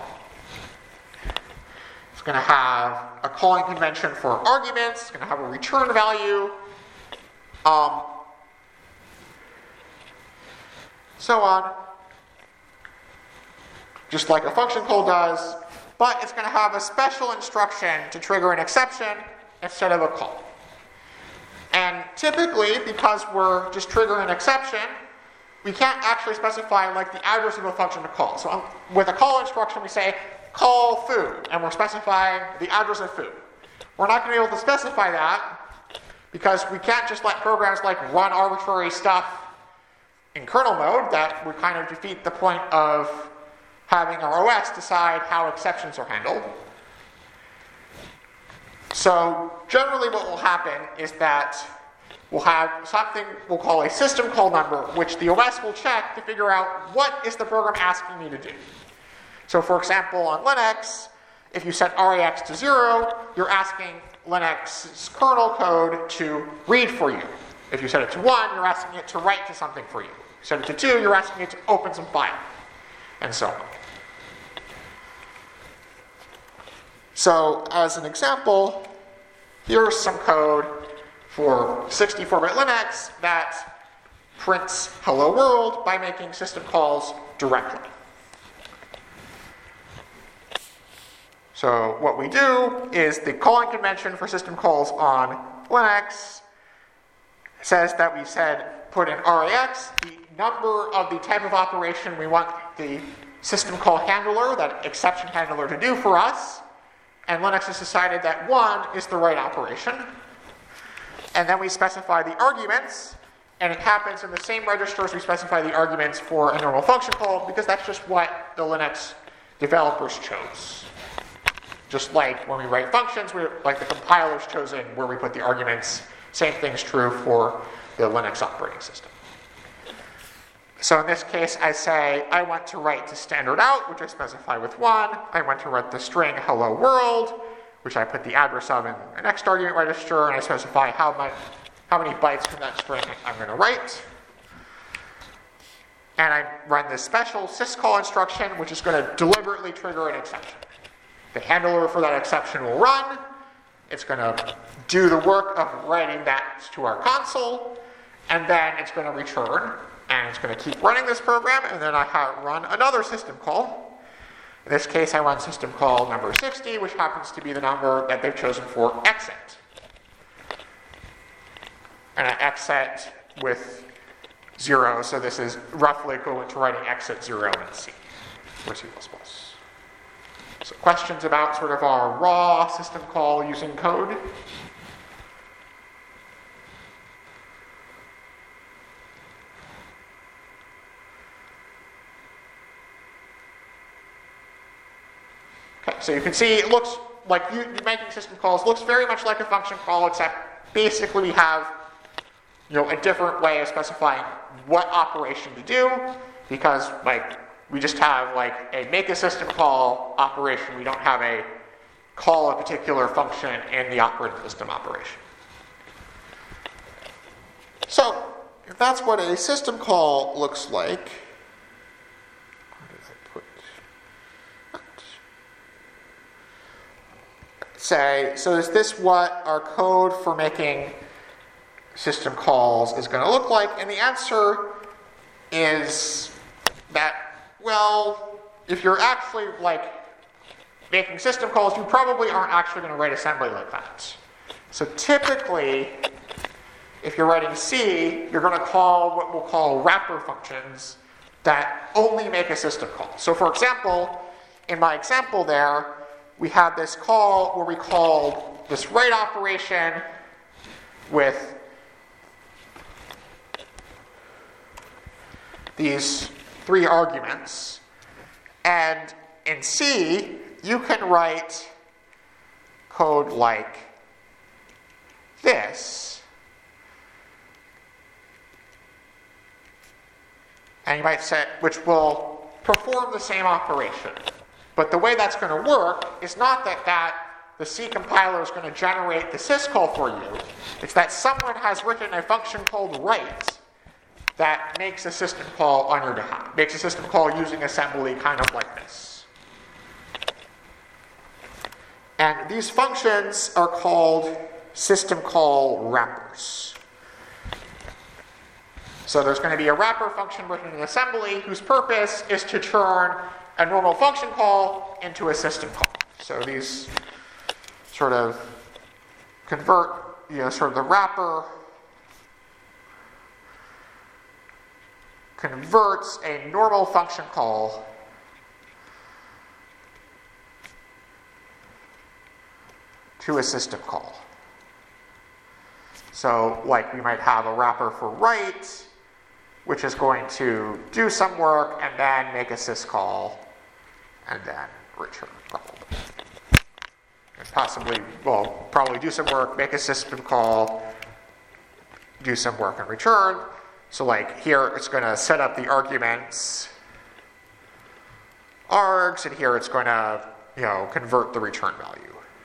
It's going to have a calling convention for arguments. It's going to have a return value. So on. Just like a function call does. But it's going to have a special instruction to trigger an exception instead of a call. And typically, because we're just triggering an exception, we can't actually specify the address of a function to call. So with a call instruction, we say, call food, and we're specifying the address of food. We're not going to be able to specify that because we can't just let programs run arbitrary stuff in kernel mode. That would kind of defeat the point of having our OS decide how exceptions are handled. So generally what will happen is that we'll have something we'll call a system call number, which the OS will check to figure out what is the program asking me to do. So for example, on Linux, if you set RAX to 0, you're asking Linux's kernel code to read for you. If you set it to 1, you're asking it to write to something for you. If you set it to 2, you're asking it to open some file, and so on. So as an example, here's some code for 64-bit Linux that prints hello world by making system calls directly. So what we do is the calling convention for system calls on Linux says that we put in RAX the number of the type of operation we want the system call handler, that exception handler, to do for us. And Linux has decided that 1 is the right operation. And then we specify the arguments, and it happens in the same registers we specify the arguments for a normal function call, because that's just what the Linux developers chose. Just like when we write functions, the compiler's chosen where we put the arguments. Same thing's true for the Linux operating system. So in this case, I say I want to write to standard out, which I specify with 1. I want to write the string hello world, which I put the address of in the next argument register, and I specify how many bytes from that string I'm going to write. and I run this special syscall instruction, which is going to deliberately trigger an exception. The handler for that exception will run. It's going to do the work of writing that to our console, and then it's going to return, and it's going to keep running this program, and then I run another system call. In this case, I run system call number 60, which happens to be the number that they've chosen for exit. And I exit with 0, so this is roughly equivalent to writing exit 0 in C, or C++. So questions about sort of our raw system call using code? Okay, so you can see it looks like making system calls looks very much like a function call, except basically we have a different way of specifying what operation to do, because we just have a make a system call operation. We don't have a call a particular function in the operating system operation. So if that's what a system call looks like, where did I put that? Say, so is this what our code for making system calls is going to look like? And the answer is that, well, if you're actually making system calls, you probably aren't actually going to write assembly like that. So typically, if you're writing C, you're going to call what we'll call wrapper functions that only make a system call. So for example, in my example there, we had this call where we called this write operation with these 3 arguments. And in C, you can write code like this. And you might say, which will perform the same operation. But the way that's going to work is not that the C compiler is going to generate the syscall for you. It's that someone has written a function called write that makes a system call on your behalf. Makes a system call using assembly kind of like this. And these functions are called system call wrappers. So there's going to be a wrapper function written in assembly whose purpose is to turn a normal function call into a system call. So these sort of convert, sort of the wrapper converts a normal function call to a system call. So we might have a wrapper for write, which is going to do some work and then make a syscall and then return, probably. And probably do some work, make a system call, do some work and return. So here it's going to set up the arguments args, and here it's going to convert the return value.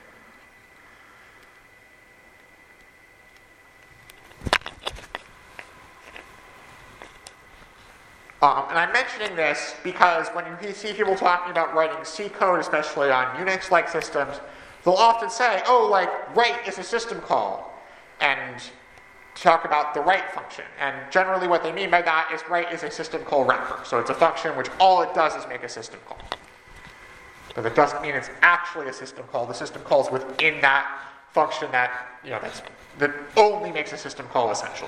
And I'm mentioning this because when you see people talking about writing C code, especially on Unix-like systems, they'll often say, write is a system call, and talk about the write function. And generally what they mean by that is write is a system call wrapper. So it's a function which all it does is make a system call. But it doesn't mean it's actually a system call. The system call is within that function that only makes a system call essentially.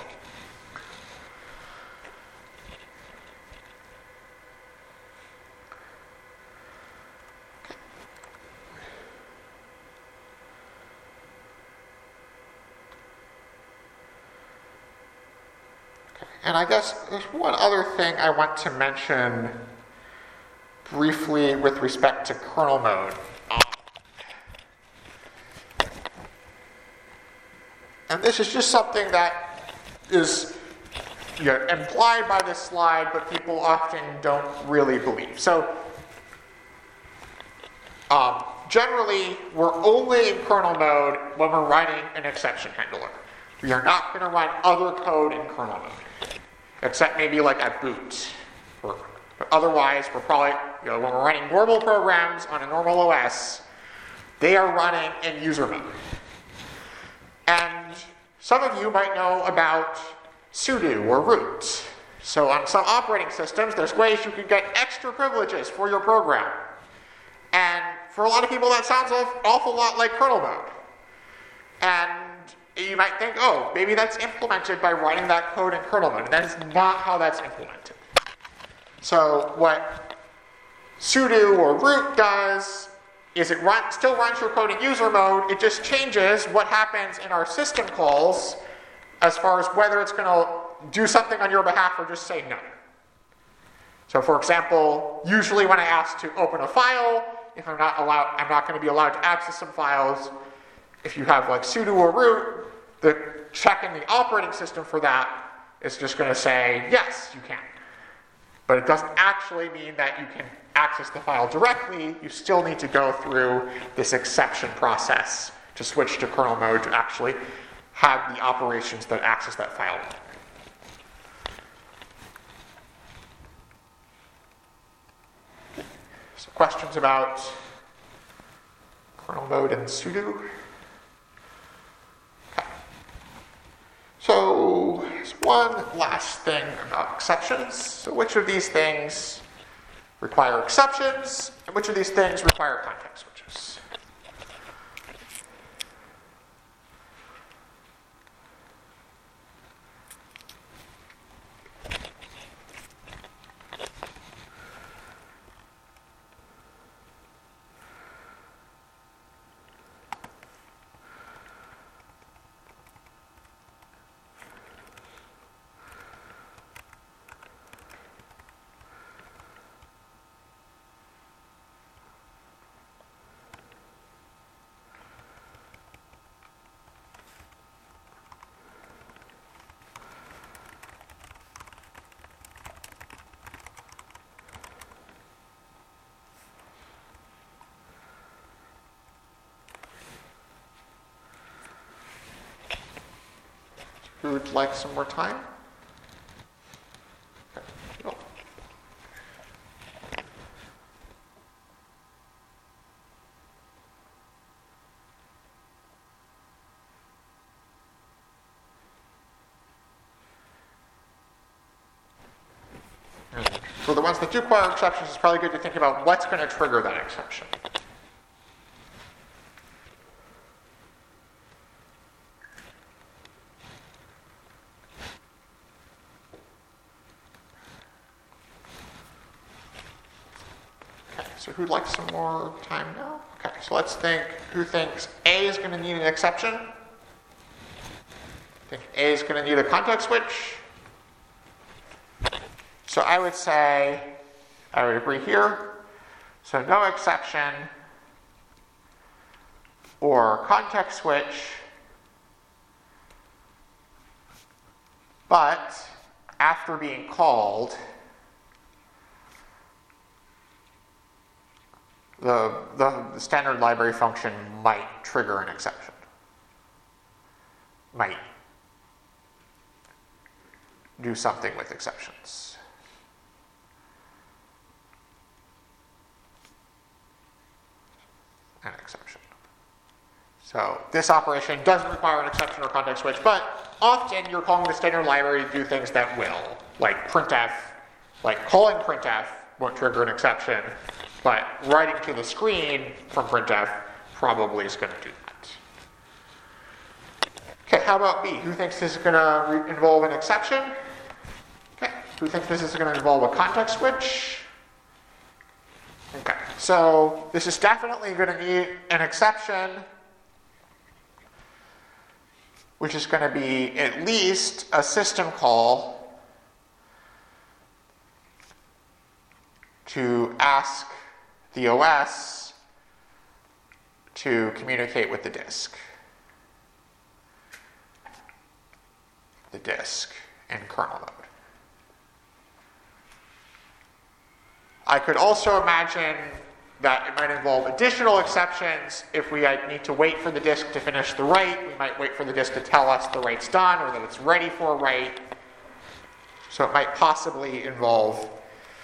And I guess there's one other thing I want to mention briefly with respect to kernel mode. And this is just something that is implied by this slide, but people often don't really believe. So generally, we're only in kernel mode when we're writing an exception handler. We are not going to write other code in kernel mode, except maybe at boot. But otherwise, we're probably, when we're running normal programs on a normal OS, they are running in user mode. And some of you might know about sudo or root. So on some operating systems, there's ways you can get extra privileges for your program. And for a lot of people, that sounds an awful lot like kernel mode. And you might think, oh, maybe that's implemented by writing that code in kernel mode. And that is not how that's implemented. So what sudo or root does is it still runs your code in user mode. It just changes what happens in our system calls as far as whether it's going to do something on your behalf or just say no. So for example, usually when I ask to open a file, if I'm not going to be allowed to access some files. If you have like sudo or root, the check in the operating system for that is just going to say, yes, you can. But it doesn't actually mean that you can access the file directly. You still need to go through this exception process to switch to kernel mode to actually have the operations that access that file. So questions about kernel mode and sudo? Okay. So there's one last thing about exceptions. So which of these things require exceptions, and which of these things require context switches? Who would like some more time? Okay. Cool. For the ones that do require exceptions, it's probably good to think about what's going to trigger that exception. So who'd like some more time now? Okay, so let's think, who thinks A is going to need an exception? Think A is going to need a context switch? So I would say, I would agree here. So no exception or context switch, but after being called, the standard library function might trigger an exception. Might do something with exceptions. An exception. So this operation doesn't require an exception or context switch, but often you're calling the standard library to do things that will, like printf. Like calling printf won't trigger an exception, but writing to the screen from printf probably is going to do that. Okay, how about B? Who thinks this is going to involve an exception? Okay, who thinks this is going to involve a context switch? Okay, so this is definitely going to need an exception, which is going to be at least a system call to ask the OS to communicate with the disk. The disk in kernel mode. I could also imagine that it might involve additional exceptions. If we need to wait for the disk to finish the write, we might wait for the disk to tell us the write's done or that it's ready for a write. So it might possibly involve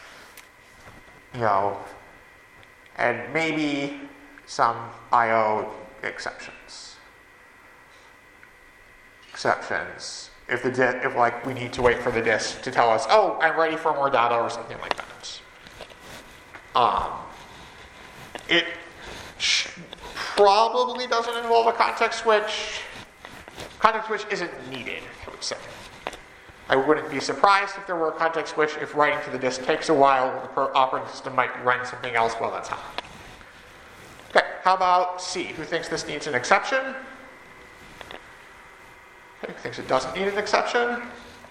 and maybe some I/O exceptions. If like we need to wait for the disk to tell us, oh, I'm ready for more data or something like that. It probably doesn't involve a context switch. Context switch isn't needed, I would say. I wouldn't be surprised if there were a context switch if writing to the disk takes a while. The operating system might run something else while that's happening. Okay, how about C? Who thinks this needs an exception? Okay, who thinks it doesn't need an exception?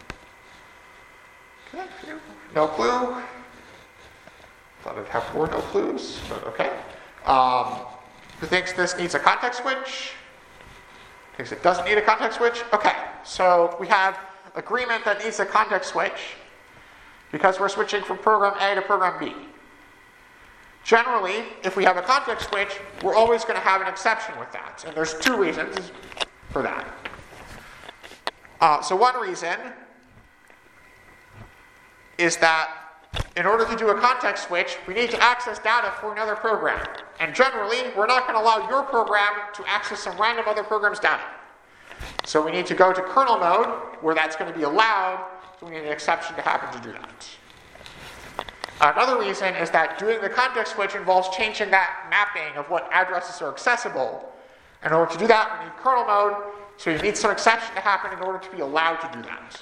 Okay, no clue. Thought I'd have more no clues, but okay. Who thinks this needs a context switch? Thinks it doesn't need a context switch? Okay, so we have agreement that needs a context switch because we're switching from program A to program B. Generally, if we have a context switch, we're always going to have an exception with that. And there's two reasons for that. So one reason is that in order to do a context switch, we need to access data for another program. And generally, we're not going to allow your program to access some random other program's data. So we need to go to kernel mode, where that's going to be allowed, so we need an exception to happen to do that. Another reason is that doing the context switch involves changing that mapping of what addresses are accessible. In order to do that, we need kernel mode, so you need some exception to happen in order to be allowed to do that.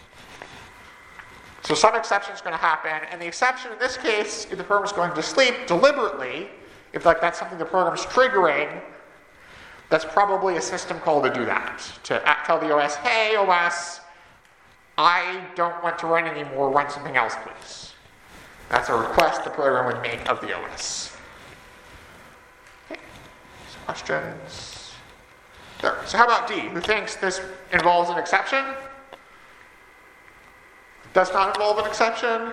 So some exception is going to happen, and the exception in this case, if the program is going to sleep deliberately, if that's something the program is triggering, that's probably a system call to do that. To tell the OS, hey OS, I don't want to run anymore, run something else please. That's a request the program would make of the OS. Okay, some questions? There. So how about D? Who thinks this involves an exception? Does not involve an exception.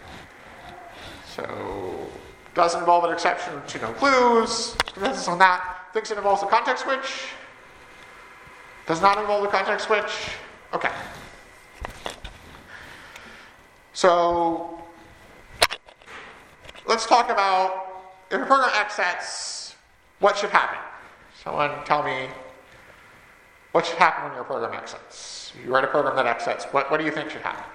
So, does involve an exception to no clues. Consensus on that. Thinks it involves a context switch. Does not involve a context switch. Okay. So, let's talk about if a program exits, what should happen? Someone tell me what should happen when your program exits. You write a program that exits. What do you think should happen?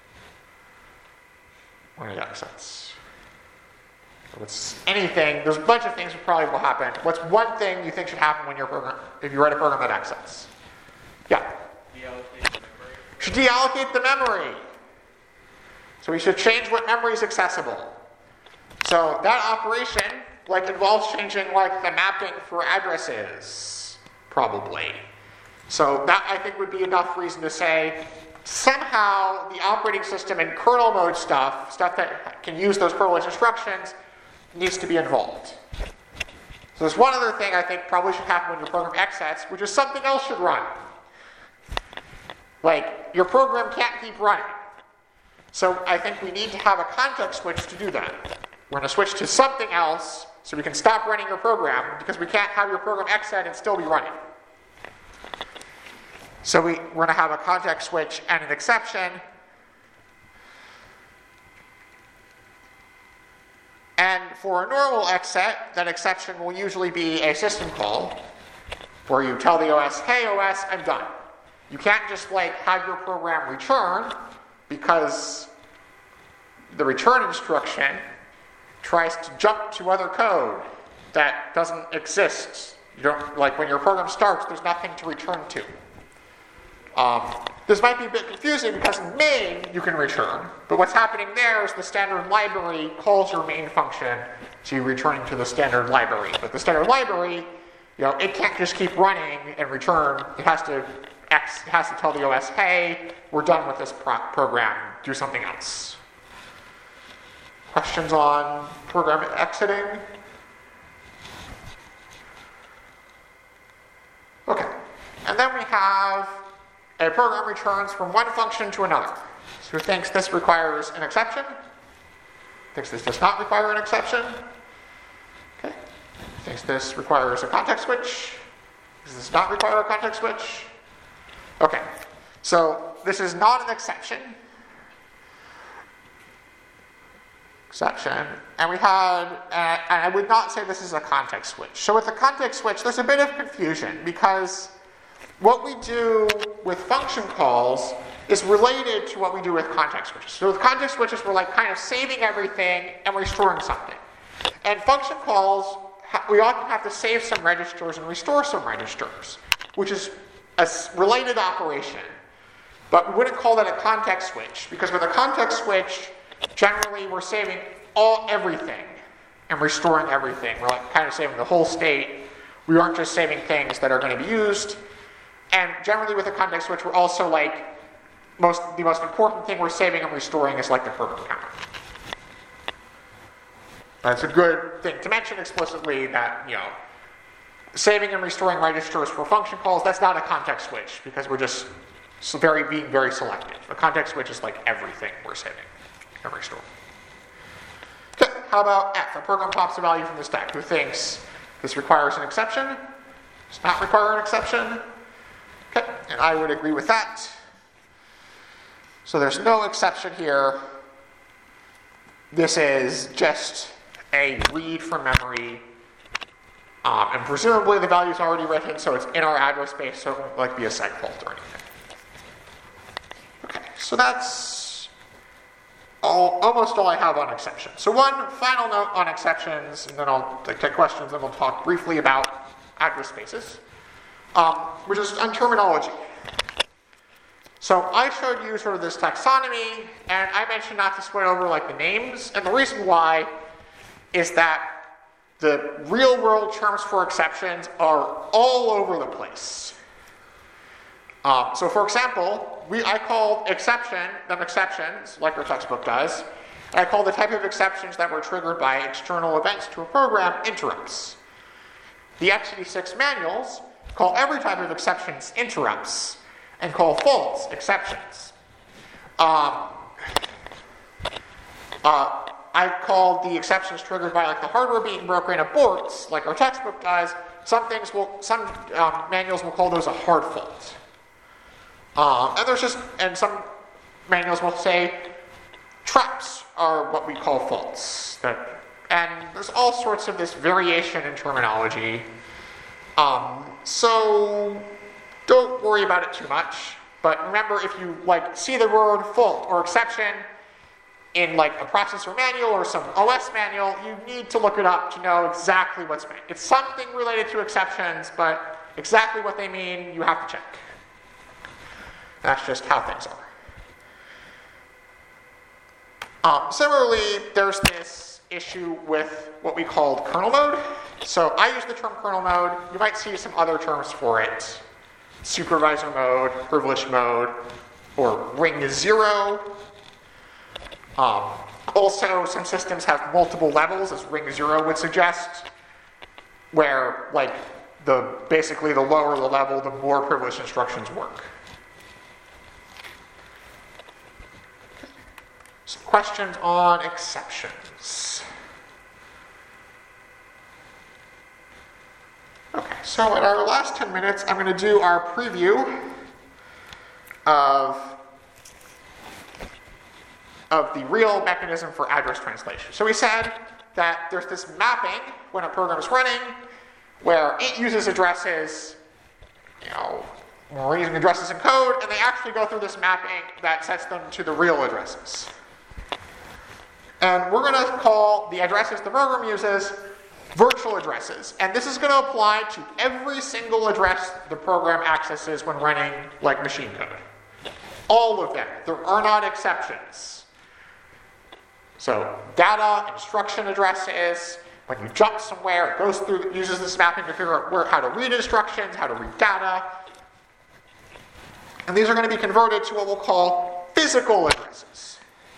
When it exits. What's anything, there's a bunch of things that probably will happen. What's one thing you think should happen when your program, if you write a program that exits? Yeah? Deallocate the memory. Should deallocate the memory. So we should change what memory is accessible. So that operation involves changing the mapping for addresses, probably. So that I think would be enough reason to say somehow the operating system and kernel mode stuff that can use those kernel instructions, needs to be involved. So there's one other thing I think probably should happen when your program exits, which is something else should run. Your program can't keep running. So I think we need to have a context switch to do that. We're going to switch to something else so we can stop running your program, because we can't have your program exit and still be running. So we're going to have a context switch and an exception. And for a normal exit, that exception will usually be a system call where you tell the OS, hey OS, I'm done. You can't just have your program return, because the return instruction tries to jump to other code that doesn't exist. You don't, when your program starts, there's nothing to return to. This might be a bit confusing because in main you can return, but what's happening there is the standard library calls your main function, so you're returning to the standard library. But the standard library, it can't just keep running and return. It has to tell the OS, hey, we're done with this program, do something else. Questions on program exiting? Okay, and then we have a program returns from one function to another. So who thinks this requires an exception? Thinks this does not require an exception? Okay. Thinks this requires a context switch? Does this not require a context switch? Okay. So this is not an exception. exception, and we had, and I would not say this is a context switch. So with the context switch, there's a bit of confusion because what we do with function calls is related to what we do with context switches. So with context switches, we're like kind of saving everything and restoring something. And function calls, we often have to save some registers and restore some registers, which is a related operation. But we wouldn't call that a context switch, because with a context switch, generally we're saving everything and restoring everything. We're like kind of saving the whole state. We aren't just saving things that are going to be used. And generally with a context switch, we're also like, the most important thing we're saving and restoring is like the program counter. That's a good thing to mention explicitly that, saving and restoring registers for function calls, that's not a context switch because we're just being very selective. A context switch is like everything we're saving and restoring. Okay, how about F? A program pops a value from the stack. Who thinks this requires an exception? Does not require an exception? Okay, and I would agree with that. So there's no exception here. This is just a read from memory. And presumably the value is already written, so it's in our address space, so it won't like be a seg fault or anything. Okay, so that's almost all I have on exceptions. So one final note on exceptions, and then I'll take questions, and we'll talk briefly about address spaces, which is on terminology. So I showed you sort of this taxonomy, and I mentioned not to sweat over like the names, and the reason why is that the real-world terms for exceptions are all over the place. So for example, I call them exceptions, like our textbook does, and I call the type of exceptions that were triggered by external events to a program interrupts. The x86 manuals call every type of exceptions interrupts, and call faults exceptions. I call the exceptions triggered by like the hardware being broken aborts, like our textbook does. Some manuals will call those a hard fault. And some manuals will say traps are what we call faults. And there's all sorts of this variation in terminology. So don't worry about it too much. But remember, if you see the word fault or exception in like a processor manual or some OS manual, you need to look it up to know exactly what's meant. It's something related to exceptions, but exactly what they mean, you have to check. That's just how things are. Similarly, there's this issue with what we call kernel mode. So I use the term kernel mode. You might see some other terms for it. Supervisor mode, privilege mode, or ring 0. Also, some systems have multiple levels, as ring 0 would suggest, where basically the lower the level, the more privileged instructions work. Some questions on exceptions. Okay, so in our last 10 minutes, I'm going to do our preview of the real mechanism for address translation. So we said that there's this mapping when a program is running where it uses addresses, we're using addresses in code, and they actually go through this mapping that sets them to the real addresses. And we're going to call the addresses the program uses virtual addresses. And this is going to apply to every single address the program accesses when running like machine code. All of them. There are not exceptions. So data, instruction addresses, when you jump somewhere, it uses this mapping to figure out how to read instructions, how to read data. And these are going to be converted to what we'll call physical addresses.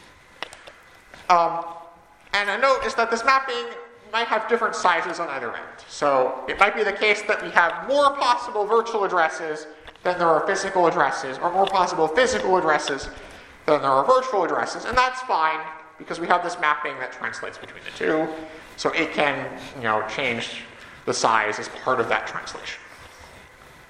And a note is that this mapping might have different sizes on either end. So it might be the case that we have more possible virtual addresses than there are physical addresses, or more possible physical addresses than there are virtual addresses. And that's fine, because we have this mapping that translates between the two. So it can, change the size as part of that translation.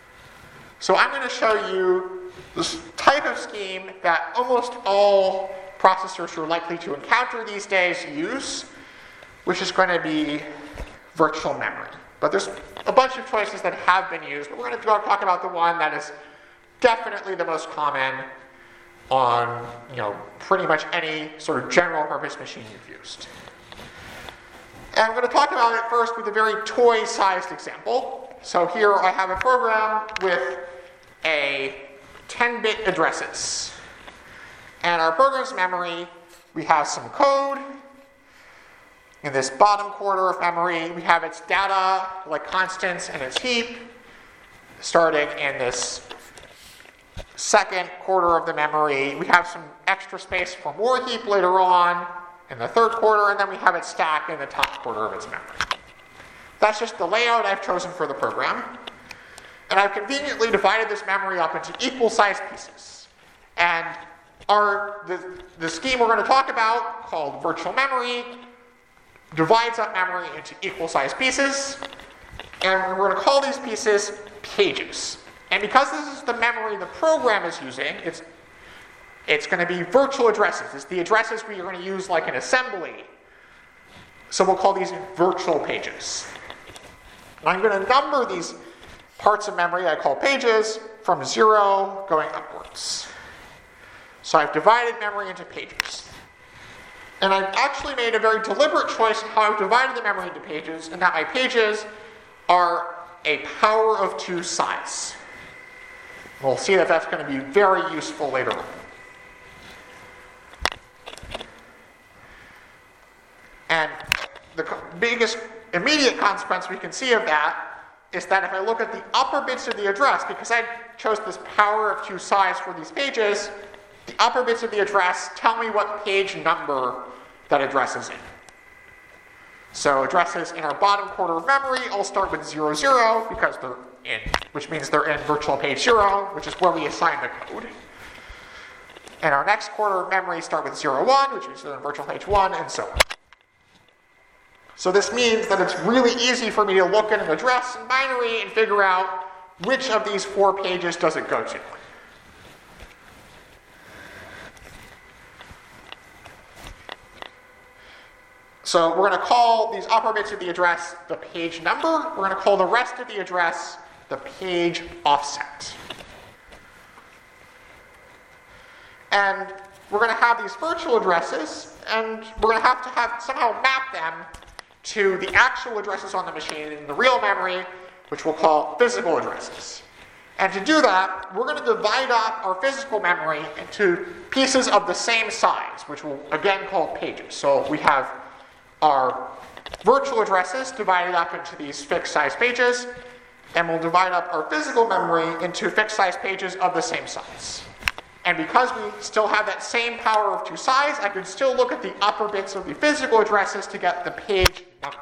So I'm going to show you this type of scheme that almost all processors you're likely to encounter these days use, which is going to be virtual memory. But there's a bunch of choices that have been used, but we're going to talk about the one that is definitely the most common on, pretty much any sort of general purpose machine you've used. And I'm going to talk about it first with a very toy-sized example. So here I have a program with a 10-bit addresses. And our program's memory, we have some code. In this bottom quarter of memory, we have its data, like constants, and its heap. Starting in this second quarter of the memory, we have some extra space for more heap later on in the third quarter, and then we have it stacked in the top quarter of its memory. That's just the layout I've chosen for the program. And I've conveniently divided this memory up into equal-sized pieces. And the scheme we're going to talk about, called virtual memory, divides up memory into equal-sized pieces. And we're going to call these pieces pages. And because this is the memory the program is using, it's going to be virtual addresses. It's the addresses we are going to use like in assembly. So we'll call these virtual pages. And I'm going to number these parts of memory I call pages from 0 going upwards. So I've divided memory into pages. And I've actually made a very deliberate choice in how I've divided the memory into pages, and that my pages are a power of 2 size. We'll see that that's going to be very useful later on. And the biggest immediate consequence we can see of that is that if I look at the upper bits of the address, because I chose this power of 2 size for these pages, the upper bits of the address tell me what page number that address is in. So addresses in our bottom quarter of memory all start with 00 because they're in, which means they're in virtual page 0, which is where we assign the code. And our next quarter of memory start with 01, which means they're in virtual page 1, and so on. So this means that it's really easy for me to look at an address in binary and figure out which of these 4 pages does it go to. So we're going to call these upper bits of the address the page number. We're going to call the rest of the address the page offset. And we're going to have these virtual addresses, and we're going to have somehow map them to the actual addresses on the machine in the real memory, which we'll call physical addresses. And to do that, we're going to divide up our physical memory into pieces of the same size, which we'll again call pages. So we have our virtual addresses divided up into these fixed size pages, and we'll divide up our physical memory into fixed size pages of the same size. And because we still have that same power of 2 size, I can still look at the upper bits of the physical addresses to get the page number.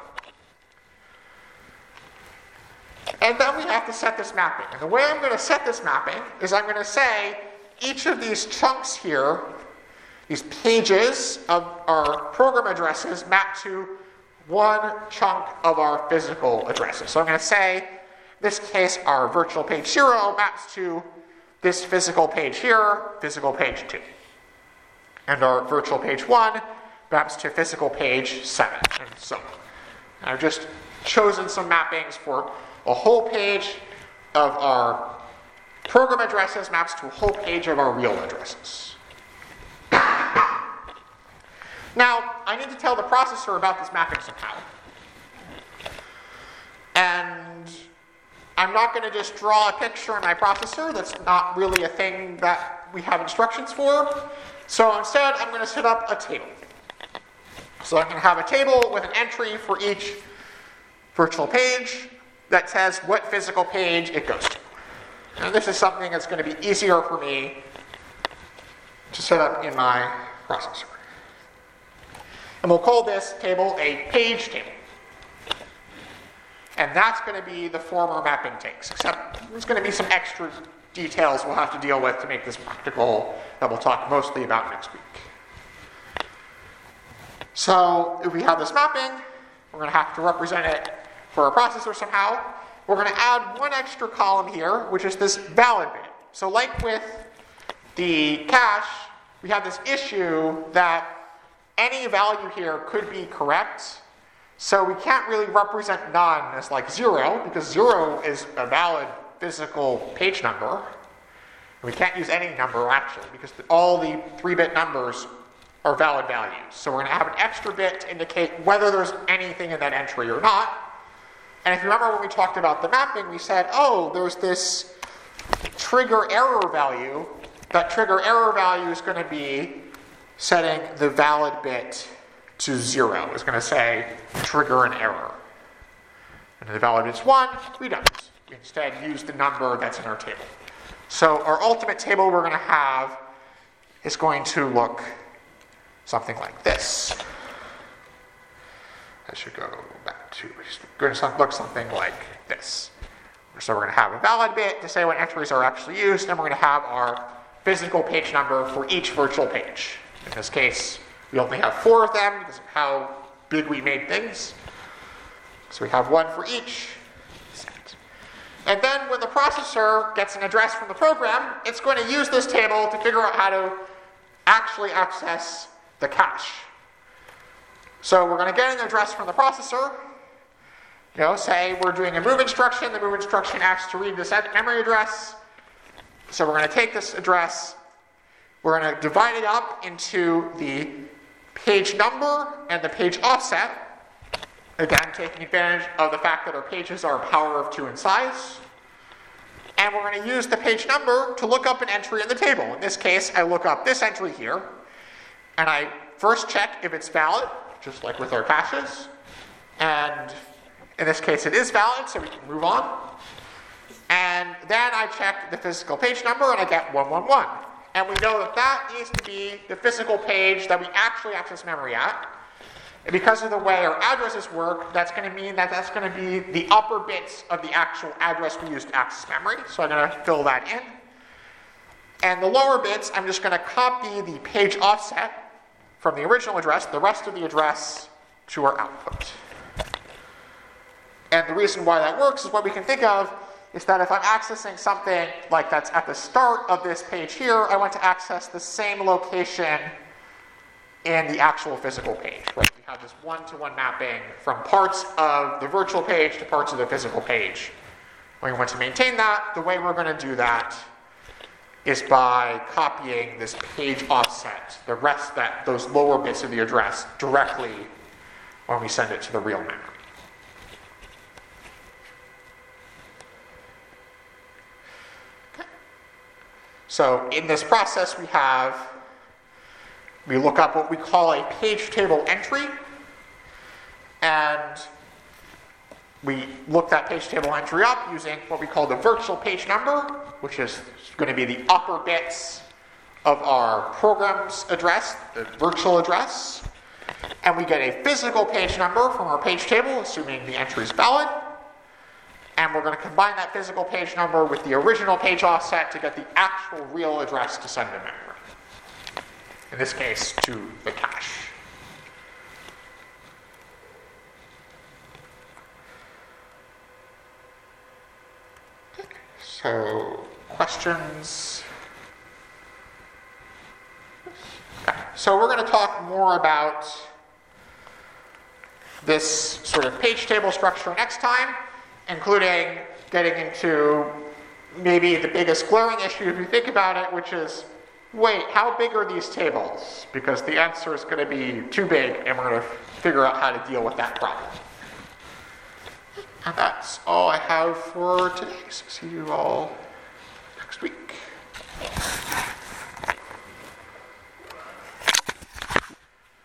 And then we have to set this mapping. And the way I'm going to set this mapping is I'm going to say each of these chunks here, these pages of our program addresses, map to one chunk of our physical addresses. So I'm going to say, in this case, our virtual page 0 maps to this physical page here, physical page 2. And our virtual page 1 maps to physical page 7, and so on. And I've just chosen some mappings for a whole page of our program addresses maps to a whole page of our real addresses. Now, I need to tell the processor about this mapping somehow. And I'm not going to just draw a picture in my processor. That's not really a thing that we have instructions for. So instead, I'm going to set up a table. So I'm going to have a table with an entry for each virtual page that says what physical page it goes to. And this is something that's going to be easier for me to set up in my processor. And we'll call this table a page table. And that's going to be the form our mapping takes, except there's going to be some extra details we'll have to deal with to make this practical that we'll talk mostly about next week. So if we have this mapping, we're going to have to represent it for our processor somehow. We're going to add one extra column here, which is this valid bit. So like with the cache, we have this issue that any value here could be correct, so we can't really represent none as like 0, because 0 is a valid physical page number. We can't use any number, actually, because all the 3-bit numbers are valid values. So we're going to have an extra bit to indicate whether there's anything in that entry or not. And if you remember when we talked about the mapping, we said, oh, there's this trigger error value. That trigger error value is going to be setting the valid bit to 0. It's going to say trigger an error. And the valid bit's 1, we don't. We instead use the number that's in our table. So our ultimate table we're going to have is going to look something like this. I should go back to, it's going to look something like this. So we're going to have a valid bit to say what entries are actually used, and we're going to have our physical page number for each virtual page. In this case, we only have 4 of them because of how big we made things. So we have 1 for each. And then when the processor gets an address from the program, it's going to use this table to figure out how to actually access the cache. So we're going to get an address from the processor. Say we're doing a move instruction. The move instruction asks to read this memory address. So we're going to take this address. We're going to divide it up into the page number and the page offset. Again, taking advantage of the fact that our pages are a power of 2 in size. And we're going to use the page number to look up an entry in the table. In this case, I look up this entry here, and I first check if it's valid, just like with our caches. And in this case, it is valid, so we can move on. And then I check the physical page number, and I get 111. And we know that that needs to be the physical page that we actually access memory at. And because of the way our addresses work, that's going to mean that that's going to be the upper bits of the actual address we use to access memory. So I'm going to fill that in. And the lower bits, I'm just going to copy the page offset from the original address, the rest of the address, to our output. And the reason why that works is what we can think of is that if I'm accessing something like that's at the start of this page here, I want to access the same location in the actual physical page. Right? We have this one-to-one mapping from parts of the virtual page to parts of the physical page. When we want to maintain that, the way we're going to do that is by copying this page offset, the rest, those lower bits of the address, directly when we send it to the real memory. Okay. So in this process, we look up what we call a page table entry, and we look that page table entry up using what we call the virtual page number, which is going to be the upper bits of our program's address, the virtual address. And we get a physical page number from our page table, assuming the entry is valid. And we're going to combine that physical page number with the original page offset to get the actual real address to send to memory. In this case, to the cache. Okay. So, questions? Okay. So we're going to talk more about this sort of page table structure next time, including getting into maybe the biggest glaring issue if you think about it, which is, wait, how big are these tables? Because the answer is going to be too big, and we're going to figure out how to deal with that problem. And that's all I have for today. So see you all next week.